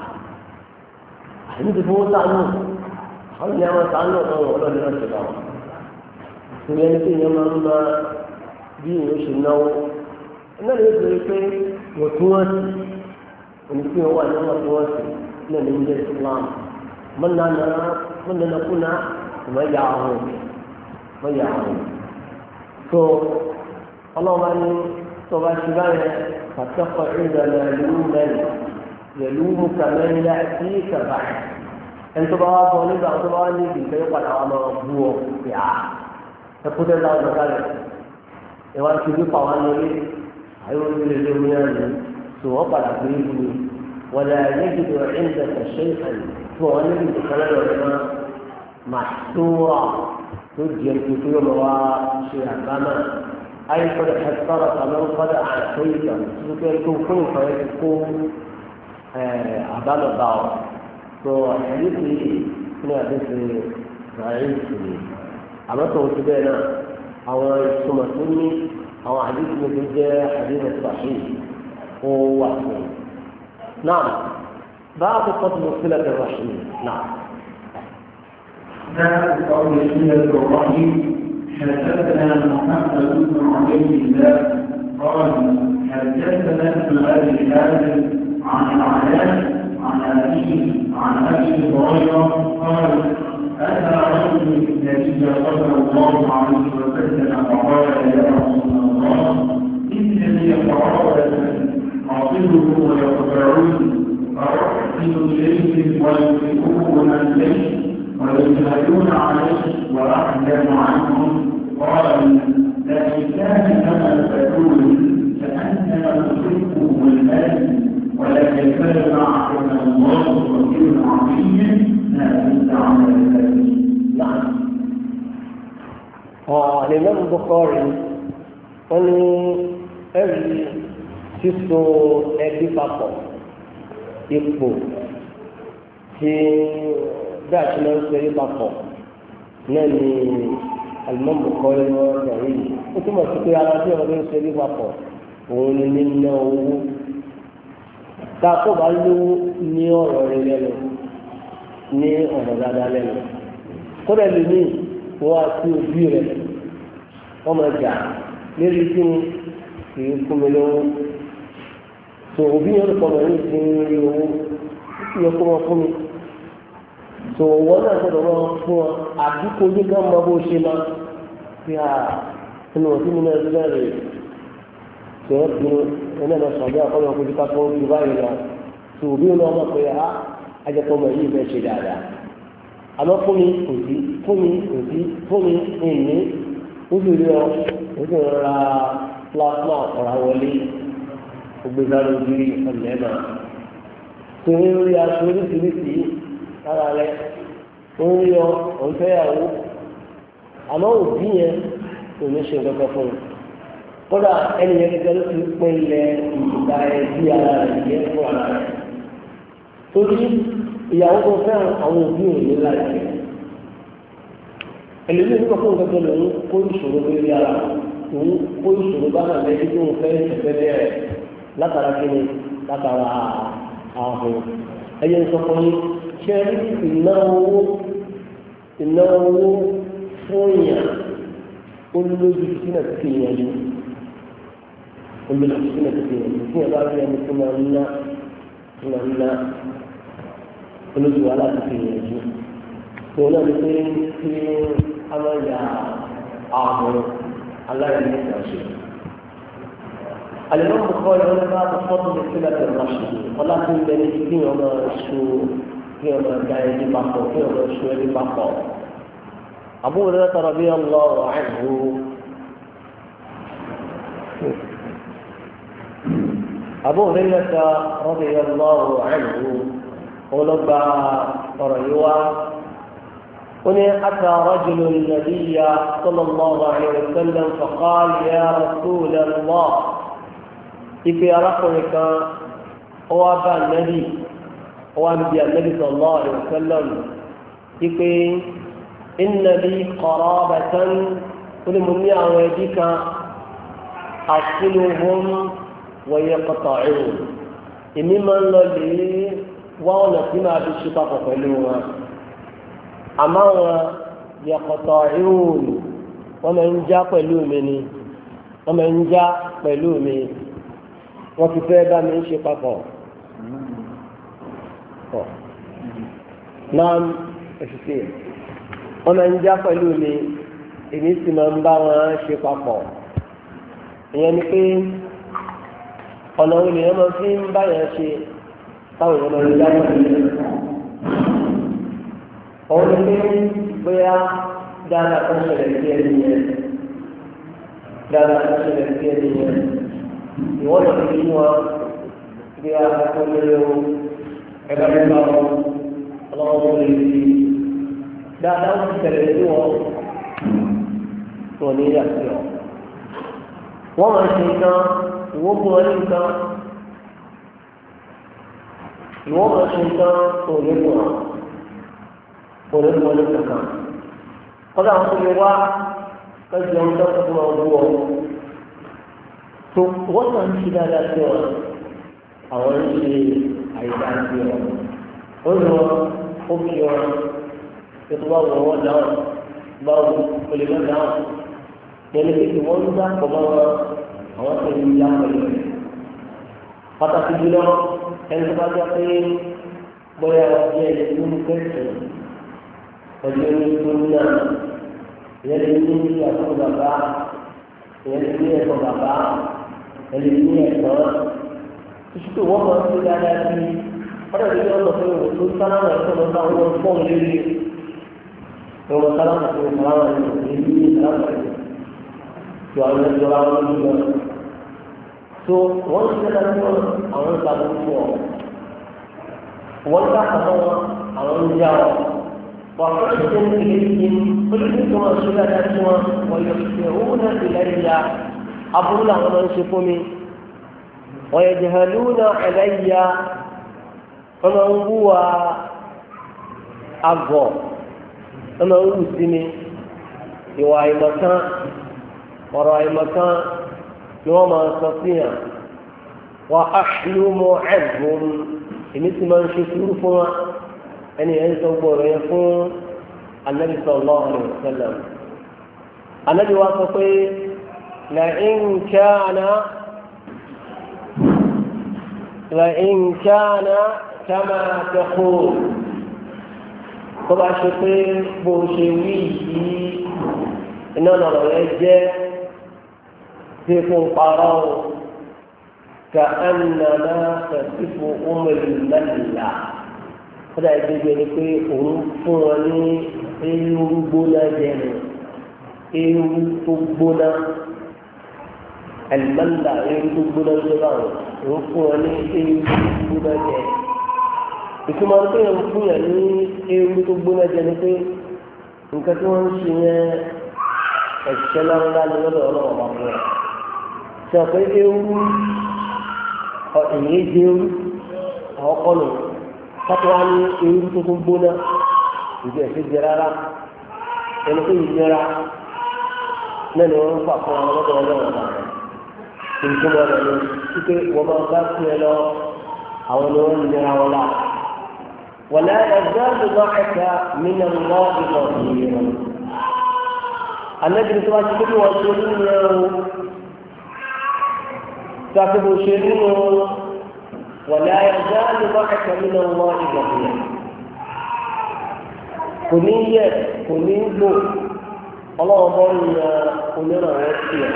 àyè ti fowó sànù àwọn ènìyàn máa sànù ọ̀tọ̀ ọlọ́ọ̀ni náà ṣe báwọn. ìgbà ẹni tí ìyẹn máa ń máa bí ìyẹn ṣe náwó iná lè ṣe pé wọ́n tún wọ́n sí ẹni tí wọ́n wà ní wọ́n tún wọ́n sí náà ní ilé Islam mọ́nàná mọ́nàná kúnà ìmọ̀ yà áhùn ìmọ̀ yà áhùn. tó ọlọ́wọ́ ní tó bá ṣe báyẹn pàtẹ́kọ̀ ìdáná ìlú mẹ́rin pẹ̀lú mùkàmẹ́lá sí ìkàbà ẹni tó bá wá bọ́ nígbà tó bá wá ní ìdìbò yóò padà wà máa bú ọ yà ẹ kó tẹ́ láwọn ọ̀gá rẹ̀ ẹ wá ti bí pàwọn lórí ayé wọn lè lé wọn ní tó wọ́n padà gbé ìlú mi wọ́n lè ayé ìdìbò ẹ̀ńdẹ̀ kẹ̀ṣẹ́ ìfẹ̀lẹ̀ tó wọ́n ní ìdìbò kan lọ́dọ̀ rẹ̀ máa máa tó wà tó di ẹni tó yọ lọ wá ṣe àgbámà ayé kọ́dà ẹ̀sọ́rọ̀ tàbí kọ́dà àtẹ́yìntàn tó kẹ́ tó fún ìfọ̀rẹ́ kó àbálọ̀bá ọ̀ tó ẹ̀yìn tí ní àdéhùn ìrìn ìsìn àmọ́ tó ti bẹ́ẹ̀ náà àwọn ìtumọ̀ tó ní àwọn àdéhùn tó jẹ́ àdéhùn ìpàṣẹ ó wà fún un. náà باب فضل صلة الرحم نعم باب فضل صلة الرحم حدثنا محمد بن عبيد الله قال حدثنا ابن ابي حازم عن العلاء عن ابيه عن ابي هريره قال اتى رجل النبي صلى الله عليه وسلم فقال يا رسول الله انني قرابه اعطيه ويقطعون فارسل اليهم وينفقون اليه ويجهلون عليه واحزن عنهم قال لئن كان كما تقول فانما تصدقه المال ولكن كان معكم الله وكيل عظيم ما كنت عمل ذلك. نعم. الإمام البخاري قال أبي síso ẹbí papọ̀ ipò tí bí a ti máa ń sọ ẹbí papọ̀ náà ni alimọ́mù kọ́ ẹ lọ́wọ́ ọ̀rọ̀ yìí ó túmọ̀ sí pé ara tí ọ̀rọ̀ ń sọ ẹbí papọ̀ òun ni níná owó tá a kó bá lówó ní ọ̀rọ̀ rẹ lẹ́nu ní ọ̀rọ̀ dáadáa lẹ́nu kódà lónìí wọ́n á sí òbí rẹ̀ wọ́n máa jà lérí kí ni kì í fún mi lówó tó òbí yẹn lọ́pọ̀ lọ́wọ́ ti ń rí owó ó yẹ kó wọ́n fún mi tó wọ́n náà gbọ́dọ̀ wọ́n fún ọ àdúgbò yìí ká mọ bó ṣe máa fi hà nínú òbí mi náà lẹ́rìí tó yẹ kí ẹni náà sọ̀rọ̀ bí akọ́lọ́ ọkùnrin ká fún ojú báyìí lọ tó òbí yẹn náà mọ̀ pé á ajẹ́pọ̀ mọ̀ yìí fẹ́ ṣe dáadáa àmọ́ fún mi kò sí fún mi kò sí fún mi ìní ó sì rí ọ ó sì rọra plasma ọ̀rá wọlé gbogbo ìgbà lójú ọ̀lẹ́ náà tó ń rí aṣọ oríṣiríṣi lára rẹ ó ń rí ọ òǹfẹ́yàwó àmọ́ òbí yẹn kò ní ṣe nǹkan kan fún un kódà ẹni yẹn gẹ́gẹ́ ló ti pín ilẹ̀ ìgbà ẹbí ara rẹ̀ yẹ fún ara rẹ̀ torí ìyàwó tó fẹ́ràn àwọn òbí òun ní láìpẹ́ ẹlòmíì nígbà fún nǹkan tó lòun kó ìṣòro lórí ara òun kó ìṣòro bá náà lẹ́yìn tó ń fẹ́ ìfẹ́ bẹ́ẹ̀ látara kí ni látara ààbò ẹyẹ ń sọ fún yín ṣe ìnáwó ìnáwó fún yàn olójú sínú ti yàn ní olójú sínú ti yàn ní fún yàn bá rí ẹni tó máa ń ná tó máa ń ná olójú wa láti fi yàn ní tó náà ní pé kí a máa yà ààbò aláìní ìgbàṣẹ. الإمام البخاري هنا باب فضل صلة الرحم ولكن بين الدين وما شو kí ọmọ ẹ̀dá ẹni papọ̀ kí ọmọ ẹ̀ṣọ́ ẹni papọ̀. Abu Hurairah radiyallahu anhu Abu Hurairah radiyallahu anhu ọlọ́gba ọ̀rọ̀ yìí wá. هنا أتى رجل النبي صلى الله عليه وسلم فقال يا رسول الله إذا رقمك هو أبا النبي هو أنبياء النبي صلى الله عليه وسلم إذا إن لي قرابة كل مني أوديك أصلهم ويقطعون إني من لي وانا فيما بالشطاق فلوها àmọ́ wọn yàkọ̀tọ̀ ìhùn wọ́n máa ń já pẹ̀lú mi ni wọ́n máa ń já pẹ̀lú mi wọ́n ti fẹ́ bá mi ń ṣe papọ̀. náà ẹ̀ṣiṣẹ́ wọ́n máa ń já pẹ̀lú mi èmi sì máa ń bá wọn ṣe papọ̀. ìyẹn ni pé ọ̀nà wo lèèyàn máa fi ń bá yẹn ṣe táwọn èèyàn máa ń já pẹ̀lú mi. òun ni pé bóyá dáadáa kan ṣẹlẹ̀ sí ẹni yẹn dáadáa kan ṣẹlẹ̀ sí ẹni yẹn ìwọ́n lọ sí wọn bí a kọ́ lórí o ẹ̀ka nípa wọn ọlọ́wọ́ wọn lè fi dáadáa wọn ṣẹlẹ̀ sí wọn tó ní ìyàtọ̀ ọ̀ wọ́n máa ṣe nǹkan ìwọ́n fún wọn ní nǹkan ìwọ́n máa ṣe nǹkan tó ní fún wọn. Boleh boleh tekan. Kalau aku lewat, kalau jauh jauh aku mau buat, tu orang tidak ada tuan, orang ini ada tuan. Orang okey orang, itu bawa orang down, bawa boleh down. Jadi itu orang dah bawa orang terlibat lagi. Kata sejujurnya, yang sebagai apa boleh jadi mungkin. Ọjọ́ ní ìdúnyà ìyẹn lè ní ìyàtọ̀ bàbá ìyẹn lè ní ẹ̀kọ́ bàbá ìyẹn lè ní ẹ̀kọ́ títí wọ́n máa ń fi dáadáa sí ọ̀rọ̀ ìdílé ọ̀nà fún ìwò tó sálámà ẹ̀kọ́ lọ bá wọn fọ́ọ̀n lérí ìwọ̀n sálámà fún ìsálámà ẹ̀kọ́ èyí ní sálámà ẹ̀kọ́ tó àwọn ẹ̀jọ̀ àwọn olùdó lọ. tó wọ́n ti dáadáa fún àwọn ìsàlẹ̀ fún ọ wọ́n dá àwọn àwọn ń já ọ. وأحسن إليهم قلت وسلالتهم ويحسرون إلي أقول لهم أنشكمي ويجهلون علي فمن هو أقوى فمن هو سمي يوعي مكان وراء مكان يوم أستطيع وأحلم عنهم مثل من شكرهم ẹni ẹ̀ ń sọ gbọ́dọ̀ yẹn fún anabi sallallahu alaihi wasallam anabi wa sọ pé la'in kana la'in kana kama taqul tó bá ṣe pé bó ṣe wí yìí iná lọ̀rọ̀ yẹn jẹ́ tí fún parọ́ ka annama tasifu umul malla kódà ìgbésẹ̀ ni pé òun fún wọn ní eérú gbóná jẹnu eérú tó gbóná ẹ̀lmẹ́lá eérú tó gbóná jẹ báwọn òun fún wọn ní eérú tó gbóná jẹ ìtumọ̀ pé òun fún yàn ní eérú tó gbóná jẹ ni pé nǹkan tí wọ́n ń ṣe yẹn ẹ̀ṣẹ̀ ńláńlá ni lọ́dọ̀ ọlọ́wọ́ bá fún wọn ṣe àpé eérú ìyẹn jẹ eérú àwọn kọ́nù kátó ní ewu tó tún gbóná ìdí ẹ̀sẹ̀ jẹ rárá ẹni tó yìí jẹra náà ni wọ́n ń fà fún àwọn ọlọ́dọ̀ ọlọ́run náà tuntun wọn lọ wípé wọ́n máa bá fún ẹ lọ àwọn ni wọ́n ń jẹra wọn la wala yazalu ma'aka min Allahi dhahira anábìrin tó wá sí pé kí wọ́n ṣe nínú ẹ̀rọ tó a fi bò ṣe nínú ولا يزال معك من الله ظهيرا كنية كنية الله ظن كننا وسيا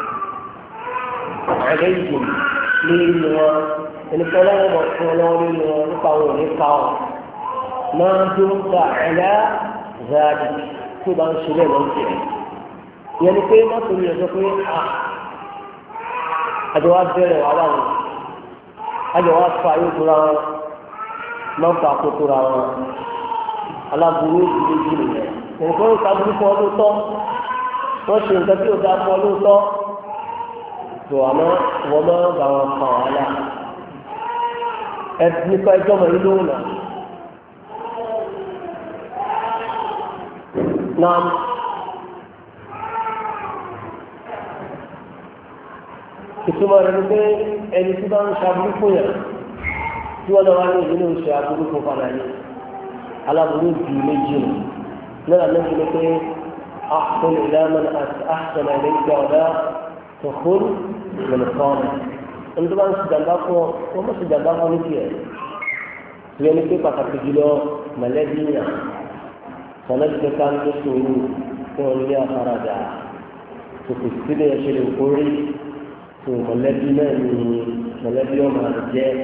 عليهم لين إن كلام كلام لين نقاو نقاو máa dún ká ẹ̀dá zaadi tó bá ń ṣe bẹ́ẹ̀ lọ́n tiẹ̀ ìyẹn ni pé má torí ẹ̀ sọ pé à àjọ wa bẹ̀rẹ̀ wà wà wọn àjọ wa fa yóò tóra wọn máa ń fa kó tóra wọn aláburú ìdílé jù nìyẹn nǹkan ó sábúrú fún ọ lóòótọ́ wọ́n ṣe nǹkan tí ó dá fún ọ lóòótọ́ tó àmọ́ wọ́n máa bá wọn kàn wàhálà ẹ nípa ẹjọ́ mọ̀ yín lóhùn náà. Naam ìtumọ̀ rẹ̀ ni pé ẹni tí bá ń ṣàbúrú fún yàn tí wọ́n lọ́wọ́ ní ìdílé oṣù àbúrú fún padà yìí aláburú ju méjì nù náà lọ́wọ́ ní pé أحسن إلى من أحسن إليك ولا تخل من الصالح أنت ما سجدناكو وما سجدناكو نكيه يعني كيف أتكلم ملذينا سنجد كان يسوع يقول يا خراجا تكسر يا شيخ الكوري ملذينا ملذي يوم الرجال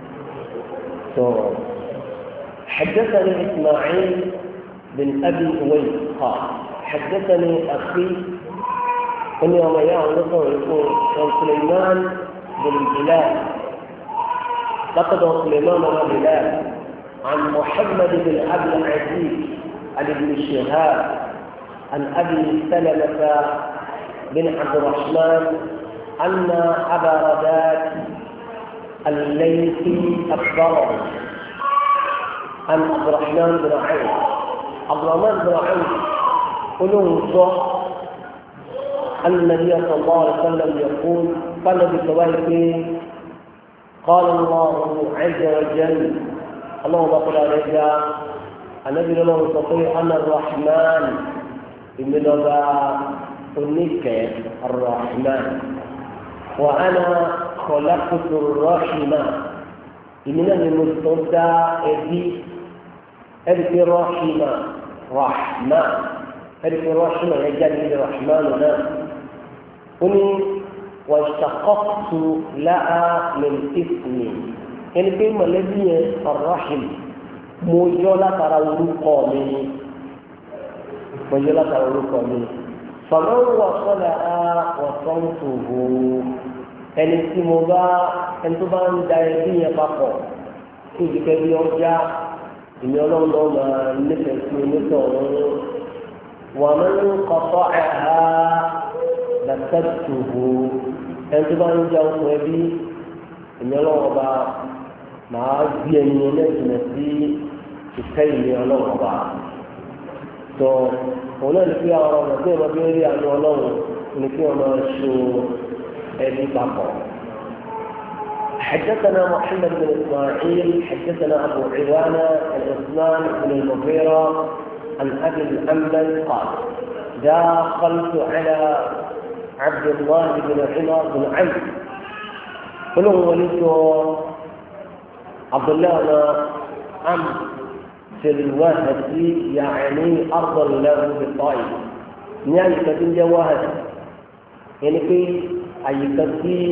حدثني إسماعيل بن أبي أويس قال حدثني أخي أن يوم يعود يقول سليمان بن بلال لقد سليمان بن بلال عن محمد بن عبد العزيز عن ابن شهاب عن أبي سلمة بن عبد الرحمن أن أبا رداء الليثي أخبره عن عبد الرحمن بن عوف عبد الرحمن بن عوف قلوه أن النبي صلى الله عليه وسلم يقول قال بسوائه قال الله عز وجل اللهم قل عليك النبي له يستطيع أن الرحمن من ذا أنك الرحمن وأنا خلقت الرحمة من المستودع أبي أبي الرحمة رحمة ألف الرحمة يجعل لي الرحمن هنا قلني واشتققت لها من اسمي يعني كلمة الذي الرحم مجولة ترى قومي مجولة ترى قومي فمن وصلها وصلته ẹni tí mo bá ẹni tó bá ń da ẹbí yẹn papọ̀ kí ìdíkẹ́ bí ọjà ìní ọlọ́run náà máa nífẹ̀ẹ́ sí onítọ̀ọ̀run. ومن قطعها لكبته ẹni tó bá ń jẹun fún ẹbí ìní ọlọ́run ọba máa gbé ẹni ẹlẹ́sìn sí ìkẹ́ ìní ọlọ́run ọba tó òun náà ní kí àwọn ọmọ tí wọn bí rí àánú ọlọ́run ní kí wọn máa ṣe ẹbí papọ̀. حدثنا محمد بن اسماعيل حدثنا ابو عوانه العثمان بن المغيره عن ابي الانبل قال دخلت على عبد الله بن عمر بن عمرو قلوا ولدت عبد الله بن عمرو في الوهد يعني ارضا له بالطائف يعني كتن جواهد يعني في اي كتي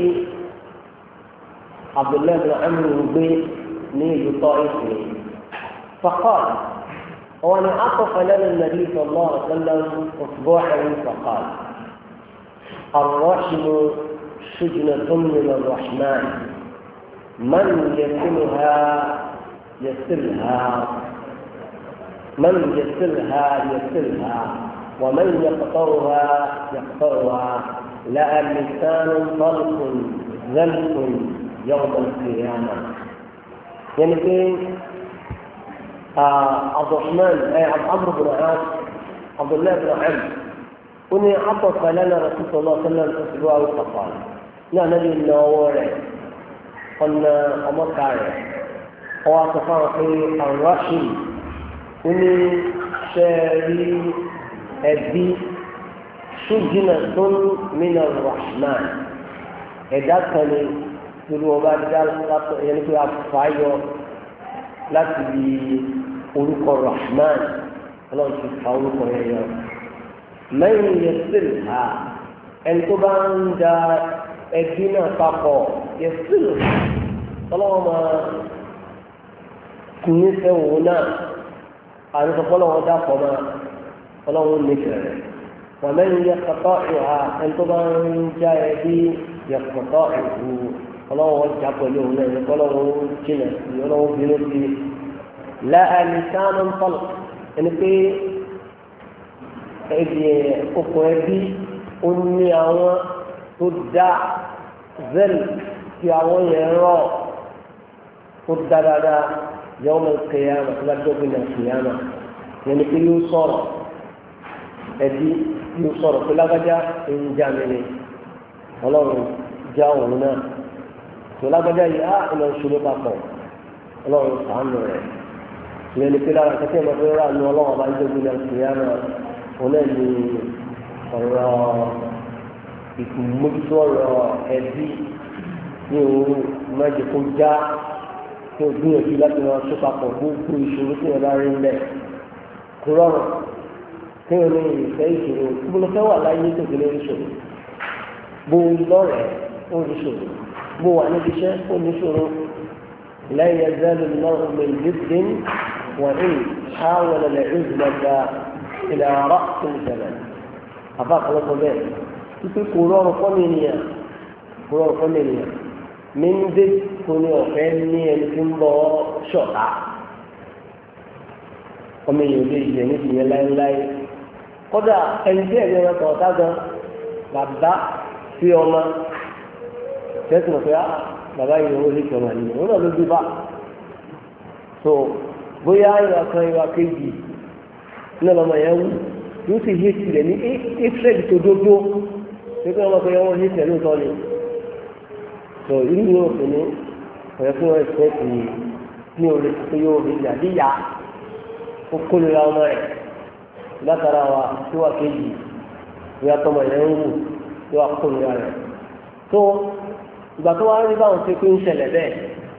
عبد الله بن عمرو بن نيل الطائف فقال وانا عطف لنا النبي صلى الله عليه وسلم اصبعه فقال الرحم شجنة من الرحمن من يسلها يسلها من يسلها يسلها ومن يقطرها يقطرها لها لسان طلق زلق يوم القيامة يعني في آه عبد الرحمن أي عمرو بن عاص عبد الله بن عمرو وني عطف لنا رسول الله صلى الله عليه وسلم أسبوعه فقال لا نبي النوارع قلنا أمرك هو في الرحم وني شاري أبي شجنة من الرحمن إذا كان يقولوا بعد ذلك يعني في أفعاله láti di orúkọ rahman ọlọ́run ti fa orúkọ yẹn yọ mẹ́rin yẹsìl ha ẹni tó bá ń da ẹbí náà papọ̀ yẹsìl ọlọ́run máa kù ní sẹ́wọ̀n náà àti sọ fọlọ́wọ́n dàpọ̀ máa ọlọ́run nífẹ̀ẹ́ rẹ̀ wọ́n mẹ́rin yẹ kọ́tọ́ ìhà ẹni tó bá ń já ẹbí yẹ kọ́tọ́ ìhù ọlọ́run já pẹ̀lú òun náà ọlọ́run jìnà sí ọlọ́run bínú sí láàánú sáánù ń tọ́lọ̀ ẹni pé ẹbí okùn ẹbí ó ní àwọn tó dá zẹ́lì tí àwọn yẹn rọ̀ ó dá dáadáa yawm al-qiyamah lọ́jọ́ bí nà kìyàmà yẹn ni pé yóò sọ̀rọ̀ ẹbí yóò sọ̀rọ̀ pé lágbájá ń já mi ni ọlọ́run já òun náà tó lágbájá yìí á ìlọ ìṣòro papọ̀ ọlọ́run sàánù rẹ̀ yẹn ni pé lára kẹ́kẹ́ ìmọ̀ pé rà ní ọlọ́run ọba lọ́jọ́ bí nà kìyàmà òun náà ní ọ̀rọ̀ ìkùnmójútó ọ̀rọ̀ ẹbí ní òun mẹ́jọ kó já tí o gbìyànjú láti wọn tó papọ̀ gbogbo ìṣòro tí wọn bá rí ńlẹ̀ kó rọrùn tí wọn ní ìfẹ́ ìṣòro tí wọn fẹ́ wà láyé tó gbélé ìṣòro bó lọ́rẹ̀ẹ́ ó ní ìṣòro bó wà níbi iṣẹ́ ó ní ìṣòro lẹ́yìn ẹgbẹ́ lórí náà ọmọ ìdíje wọn ní حاول العزلة إلى رأس الجبل أفاق لكم ذلك تقول قرار قمينيا قرار قمينيا من ذلك كوني أفني الكنبو شوطا ọmọ èèyàn lè yẹ níbi yẹn láéláé kódà ẹni tí ẹ̀yẹ wọn tọ̀ ọ̀tá gan bàbá sí ọmọ tẹ́sí mọ̀ pé á bàbá yìí owó lè tọ̀nà yìí òun náà ló gbé bá so bóyá ìwà kan ìwà kejì náà lọ́mọ yẹn wú yóò sì hí tirẹ̀ ní étrẹ́dì tó dódó pé kí wọ́n pé wọ́n hí tẹ̀ lóòótọ́ ni so irú yóò fi ní ọ̀yẹ́ fún wọn ẹ̀sẹ̀ tì í ní orí tó yóò rí ìyàdíyà ó kólera ọmọ rẹ̀ látara wa tí wà kejì ìyá tọmọ yẹn ń wù tí wà kólera rẹ̀ tó ìgbà tó wá rí báwọn ṣe pé ń ṣẹlẹ̀ bẹ́ẹ̀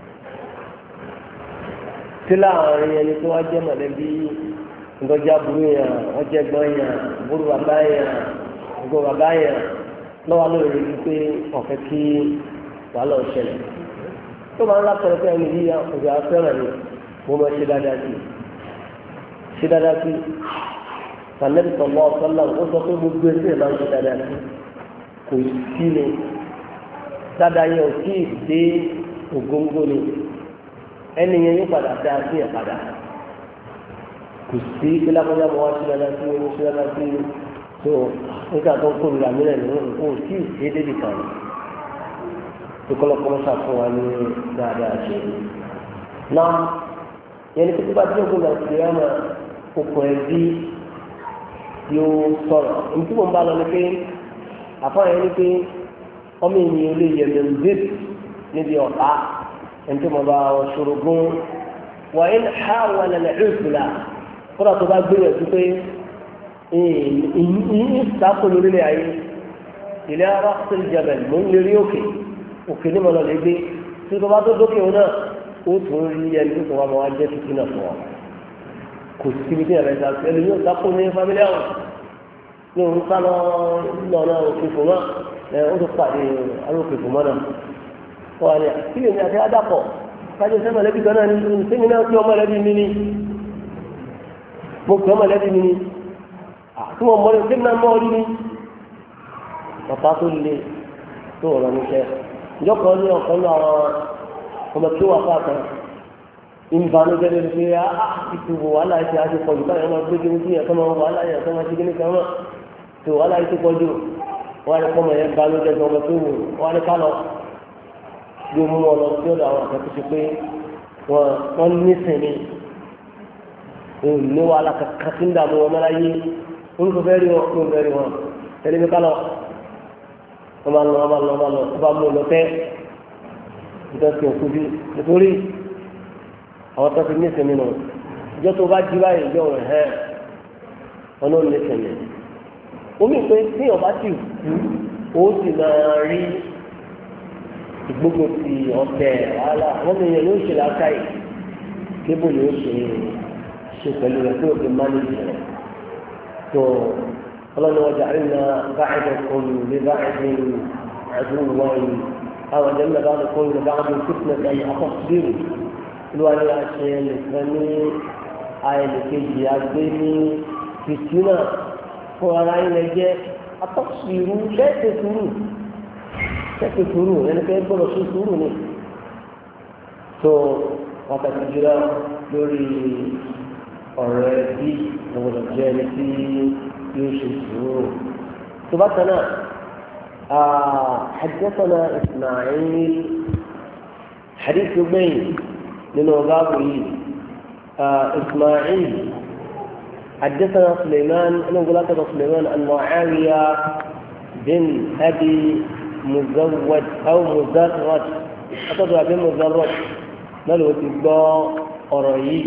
tí láàrin ẹni tó wá jẹ́ mọ̀lẹ́bí ńgọ́jà burú yẹn ọjẹ́ gbọ́n yẹn burú bàbá yẹn gbọ́ bàbá yẹn lọ́wọ́ lórí rí pé ọ̀fẹ́ kí wàhálà ọ̀ṣẹlẹ̀ tó máa ń lápẹ̀rẹ̀ pé ẹni yíya ọ̀gá fẹ́ràn ni mo máa ṣe dáadáa sí ṣe dáadáa sí sànẹ́bí sọ̀mọ́ ọ̀sánlá ó sọ pé gbogbo ẹsẹ̀ máa ń ṣe dáadáa sí kò sí ni dáadáa yẹn ò tí ì dé ògóńgó ni ẹni yẹn yóò padà dá sí ẹ̀ padà kò sí pé lápẹ́jà mo wá ṣe dáadáa sí mo ṣe dáadáa sí tó nígbà tó ń kó ìlà mílẹ̀ ní o tí ì ṣe débi kan ìkọlọ́kọ́ mọ́ṣá fún wa ní dáadáa ṣe náà yẹn ní pípẹ́ bá tí ògùn náà ṣe é máa okùn ẹbí yóò sọ̀rọ̀ nítorí mo ń bá lọ ní pé àfọ̀yẹ́ ní pé ọmọ ènìyàn lè yẹ mẹ́mbẹ́t níbi ọ̀tá ẹni tí mo bá wọn ṣorogún wọ́n ń ha wọn lẹ́lẹ́ ìfúlà kódà tó bá gbìyànjú pé ìsàkó lórílẹ̀ ayé ilẹ̀ ara sílẹ̀ jabal mò ń lè rí òkè òkè ní mọ̀nà lè gbé tí tó bá tó dókè wọn náà ó tún rí ẹni tó wà máa jẹ́ tuntun náà fún wa kò sí ibi tí ẹ̀rẹ́ ta ẹni yóò sákó ní fámílì àwọn ní òun sá lọ lọ́nà òkè fòmọ́ ẹ̀ ó tó pàdé alókè fòmọ́ náà wọ́n á ní kí lèmi àti àdàpọ̀ kájọ sẹ́mọ̀ lẹ́bí kan náà ní sẹ́mi náà kí ọmọ lẹ́bí mi ní mo kí ọmọ lẹ́bí mi ní tí wọ́n mọ̀ sẹ́mi náà mọ̀ ọ́ rí ní ọ̀tá tó le tó rọ̀ níṣẹ́ ìjọ kan ní ọ̀kan ní àwọn ọmọ tí ó wà fáàkàn ìbànújẹ́ lórí pé á ìtòwò wàhálà ti àti pọ̀jù káyọ̀ máa gbé kí ní kí ẹ̀kọ́ máa wàhálà yẹn ẹ̀kọ́ máa ṣe kíní kan náà tó wàhálà yìí ti pọ̀jù wọ́n á ní kọ́ ọmọ yẹn banújẹ́ tó ọmọ tó wù wọ́n á ní ká lọ yóò mú ọ lọ sí ọ̀dọ̀ àwọn akẹ́kọ̀ọ́ ṣe pé wọ́n ní sinmi òun ní wàhálà kankan tí ń dààmú wọn mọ́ra yé orúkọ fẹ́ rí wọn kó fẹ́ rí wọn tẹ̀lé mi ká lọ wọ́n máa lọ wọ́n máa lọ wọ́n máa lọ wọ́n bá mú un lọ tẹ́ nítorí òkú bí nítorí àwọn tó ti ní sinmi nù ìjọ tó bá jí báyìí ìjọ rẹ̀ hẹ́ wọn náà ní sinmi omi pé tí ọba ti kú ó sì máa rí ìgbógun ti ọ̀tẹ̀ wàhálà wọ́n ní ìyẹn yóò ṣe lákàyè kébù ni ó ṣe ṣe pẹ̀lú rẹ̀ tí ó fi mánéjì rẹ̀ tó ọlọ́ni ọjà ìrìnà báyìí kan lè báyìí ẹ̀dùn wọ̀nyí àwọn ọjà ìrìnà báyìí kan lè báyìí fitness ẹ̀yìn akọ́sílẹ̀ olúwa ni a ṣe nìkan ní àìlèkejì agbé ní fìtínà fún ara ilẹ̀ jẹ́ atọ́sùrù lẹ́sẹ̀ sùúrù lẹ́sẹ̀ sùúrù ẹni pé gbọ́dọ̀ ṣe sùúrù ni tó pàtàkì jùlọ lórí ọ̀rọ̀ ẹbí gbọ́dọ̀ jẹ́ ẹni tí yóò ṣe sùúrù tó bá kan náà حدثنا إسماعيل حديث بين من بابه إسماعيل حدثنا سليمان أنا قلت سليمان أن معاوية بن أبي مزود أو مزرج أتدرى بن مزرج بل هو تبقى قريب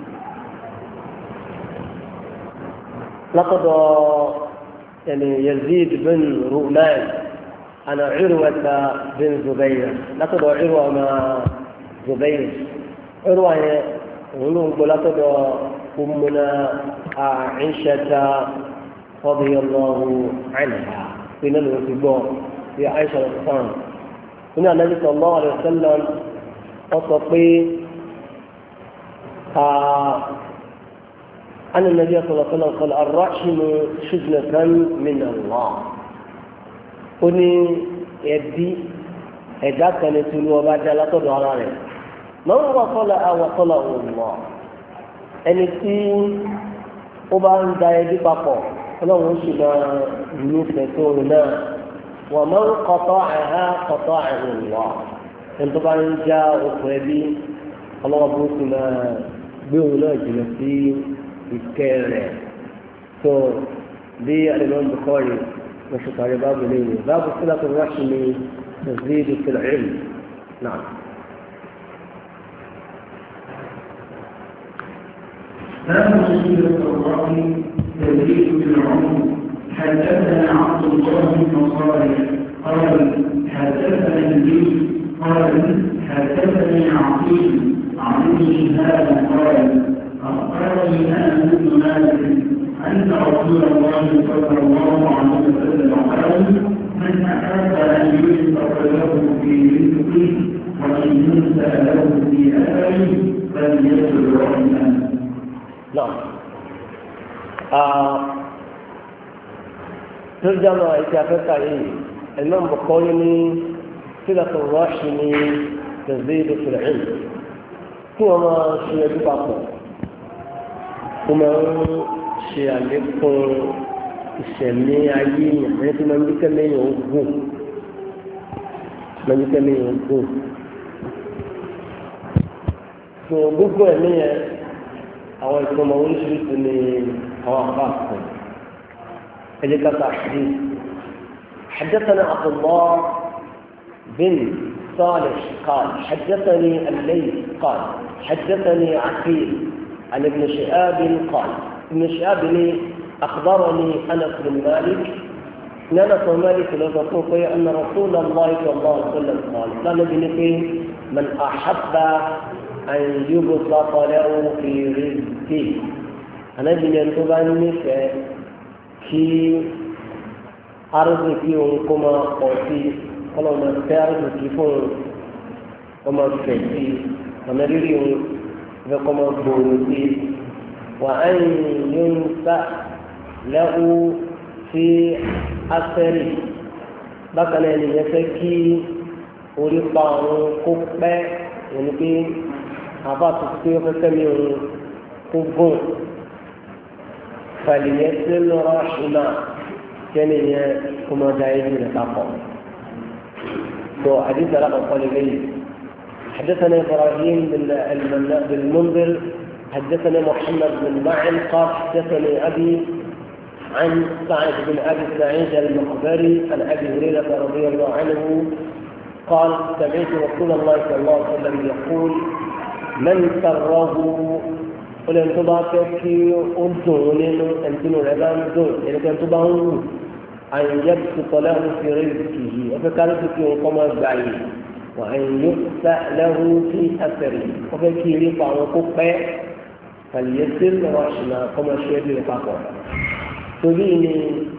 لقد يعني يزيد بن رؤمان أنا عروة بن زبير لقد عروة مع زبير عروة ونقول لقد أمنا عائشة رضي الله عنها في الوثباء في عائشة الإسلام هنا النبي صلى الله عليه وسلم وصفي أن النبي صلى الله عليه وسلم قال الرحم شجنة من الله قلني يدي إذا كانت الوباء لا تدعى عليه من وصلها وصله الله ẹni tí ó bá ń da ẹbí papọ̀ ọlọ́run sì máa nífẹ̀ẹ́ tó rìn náà wọ́n máa ń kọ́tọ́ àhá kọ́tọ́ àrùn wá ẹni tó bá ń já okùn ẹbí ọlọ́run bó sì máa gbé òun náà jìnnà sí ìkẹ́ rẹ̀ tó bí alimọ́n Bukhari wọ́n ṣe parí báàbù lẹ́yìn báàbù sílẹ̀ tó rọ́ọ̀ṣì ní tẹ̀síìdì sílẹ̀ ìlú náà. باب سيرة الرحم تزيد بالعمر حدثنا عبد الله بن صالح قال حدثنا الجيش قال حدثني عقيل عن ابن شهاب قال اخبرني انس بن مالك ان رسول الله صلى الله عليه وسلم قال من احب ان ينفق له في رزقه وان ينسى له في اثره فليصل رحمه. نعم ترجمة إتافة إيه الإمام بقولني صلة الرحم تزيد في العلم هو ما شيء بقى وما شيء عليكم الشمي عين يعني ما بيك من يوجو ما بيك من يوجو فبقول إني أو يكون مولود من أو أخاكم اللي قطع حديث حدثنا عبد الله بن صالح قال حدثني الليث قال حدثني عقيل عن ابن شهاب قال ابن شهاب أخبرني أنس بن مالك أن أنس بن مالك لو تقول أن رسول الله صلى الله عليه وسلم قال قال ابن من أحب أن يبسط له في رزقه أنا بني أنتبه كي أرزقي وكما قوتي قالوا من أرزقي فون وما كفي وما ريري وكما بورتي وأن ينسى له في أثره بقنا يفكي ورقاه كبه يعني àbá tó ti pé ọkọ sẹ́mi òun kó gùn fàlìyẹ tí ń lọ́rọ́ ṣùnà kẹ́ni yẹn kó máa da ẹbí rẹ̀ papọ̀. tó àdìsí alákọ̀ọ́kọ́ lè léyìí. حدثنا إبراهيم بن المنذر حدثنا محمد بن معن قال حدثني أبي عن سعد بن أبي سعيد المقبري عن أبي هريرة رضي الله عنه قال سمعت رسول الله صلى الله عليه وسلم يقول من سره ولن تباكي أنتم أنتم العبان دون يعني كان تباهون أن يبسط له في رزقه وفكرت في قمر بعيد وأن يؤتى له في أثره وفكي رفع وقفة فليسر راشنا قمر شيء لفاقه تبيني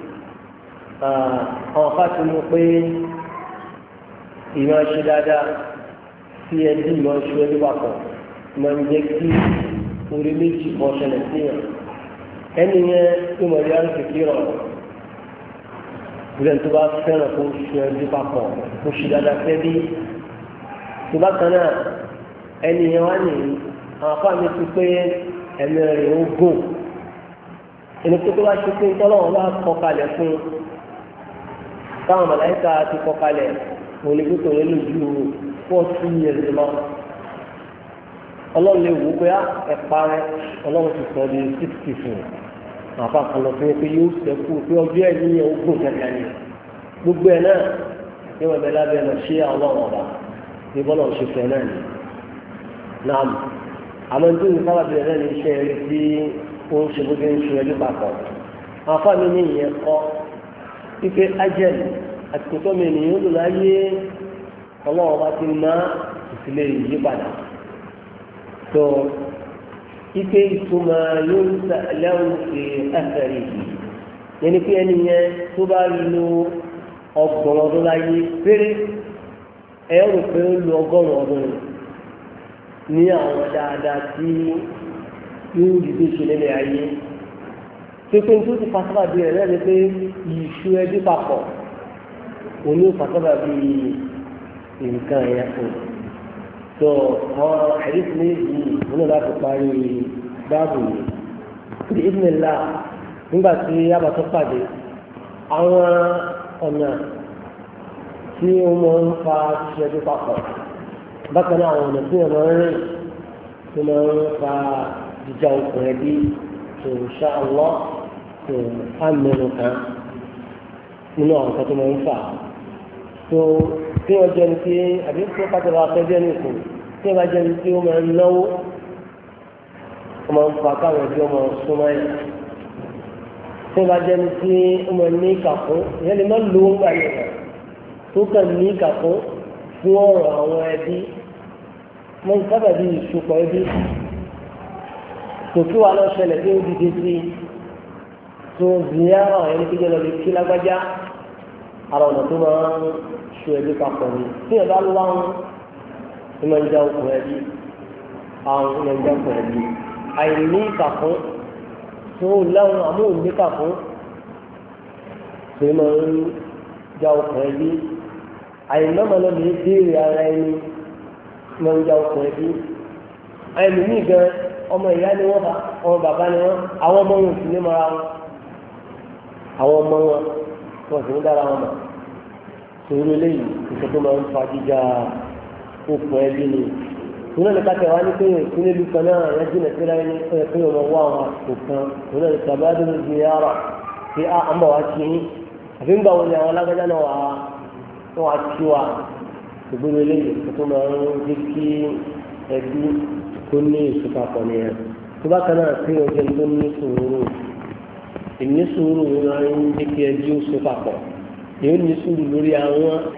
أوقات المقيم ìmọ̀ ṣe dáadáa sí ẹbí ìmọ̀ ṣe ẹbí papọ̀ máa ń jẹ́ kí orí méjì kan ṣẹlẹ̀ sí yàn ẹni yẹn tó mọ̀ yára ti kí rọ̀ ìrẹ̀ tó bá fẹ́ràn kó ṣe ẹbí papọ̀ kó ṣe dáadáa fẹ́ bí tó bá kan náà ẹni yẹn wá ní àwọn afá mi ti pé ẹ̀mí rẹ̀ ó gùn ẹni tó tó bá ṣe pé tọ́lọ́wọ́n bá kọ kalẹ̀ fún táwọn màláíkà ti kọ kalẹ̀ òun ni gbọ́dọ̀ yẹn lójú fọ́ọ̀tù yẹn lọ ọlọ́run lè wò ó pé ẹ parẹ́ ọlọ́run ti sọ di sixty fún un àfa kan lọ fún yẹn pé yóò sẹ́kù pé ọjọ́ ẹ̀ ní ogún kẹta ni gbogbo ẹ̀ náà ní wọn bẹ lábẹ́ lọ ṣé ọlọ́run ọba ní bọ́lá ṣe fẹ́ náà ni náà àmọ́ ní tó ní sábà bẹ̀rẹ̀ náà ní iṣẹ́ eré tí ó ń ṣe gbogbo ń ṣe ẹjọ́ papọ̀ àfa mi ní ìyẹn kọ́ wípé ajẹ́l àtìkò tó mi ènìyàn lò láyé ọlọ́run ọba ti má ìfilé ìyípadà tó ike ìtumọ̀ yóò lẹ́wọ̀n sí ẹsẹ̀rì yìí yẹni pé ẹni yẹn tó bá lo ọgbọ̀n ọdún láyé péré ẹ rò pé ó lo ọgọ́rùn-ún ọdún ní àwọn dáadáa tí yóò dìde ṣe lẹ́lẹ̀ ayé pépé tó ti fasábà bí rẹ̀ lẹ́nu pé ìṣú ẹbí papọ̀ òun ní fasábà bí nǹkan ẹ̀yà fún un. tó àwọn àdìsí méjì wọn náà láti parí báàbù yìí kí ìdílé ńlá nígbà tí yàbá tó pàdé àwọn ọ̀nà tí wọ́n máa ń fa ṣẹ́jú papọ̀ bákan náà àwọn ọ̀nà tí wọ́n máa ń rìn tí wọ́n máa ń fa jíjà okùn ẹbí tó insha Allah tó àmẹ́nu kan nínú àwọn kan tó máa ń fà tó tí wọ́n jẹ́ ní pé àbí tó pàtàkì akẹ́jẹ́ ní ìsìn tí wọ́n bá jẹ́ ní pé wọ́n máa ń náwó wọ́n máa ń fa káwọn ẹbí wọ́n máa ń súnmọ́ ẹ̀ tí wọ́n bá jẹ́ ní pé wọ́n máa ń ní ìkàkún ìyẹn lè má lo ń gbà yẹn rẹ̀ tó kàn ní ìkàkún fún ọ̀rọ̀ àwọn ẹbí wọ́n ń sábà bí ìṣùpọ̀ ẹbí tòkí wa lọ ṣẹlẹ̀ tí ó dìde sí tó ziyara ẹni tó jẹ́ lọ lè kí lágbájá ara ọ̀nà tó máa ń ṣe ẹbí papọ̀ ni tí ẹ bá láwọn ẹ máa ń já okùn ẹbí àwọn ẹ máa ń já okùn ẹbí àìní ìkàkún tó láwọn àmọ́ òní ìkàkún tó máa ń já okùn ẹbí àìmọ́mọ́ lọ lè béèrè ara ẹni máa ń já okùn ẹbí àìlùmí gan ọmọ ìyá ni wọ́n bá ọmọ bàbá ni wọ́n àwọn ọmọ wọn sì ní mara wọn àwọn ọmọ wọn wọn sì ní dára wọn mọ̀ torí eléyìí ìṣe tó máa ń fa jíjà okùn ẹbí ni ìṣúná ní kákẹ́ wá ní pé ìṣúná ìlú kan náà yẹn jìnà síra ẹni ó yẹ pé ọmọ wá àwọn àsìkò kan ìṣúná ní tàbí adúlù di ara pé a àmọ́ wá sí yín àfi ń gbà wọn ni àwọn alágbájá náà wà wọn wá sí wa ìgbéró eléyìí ìṣe tó máa ń jẹ́ kí ẹbí tó ní ìṣùpapọ̀ nìyẹn tó bá kan náà pé ọjọ́ tó ní sùúrù ìní sùúrù wọn ń jẹ́ kí ẹbí ó ṣùpapọ̀ èyí ní sùúrù lórí àwọn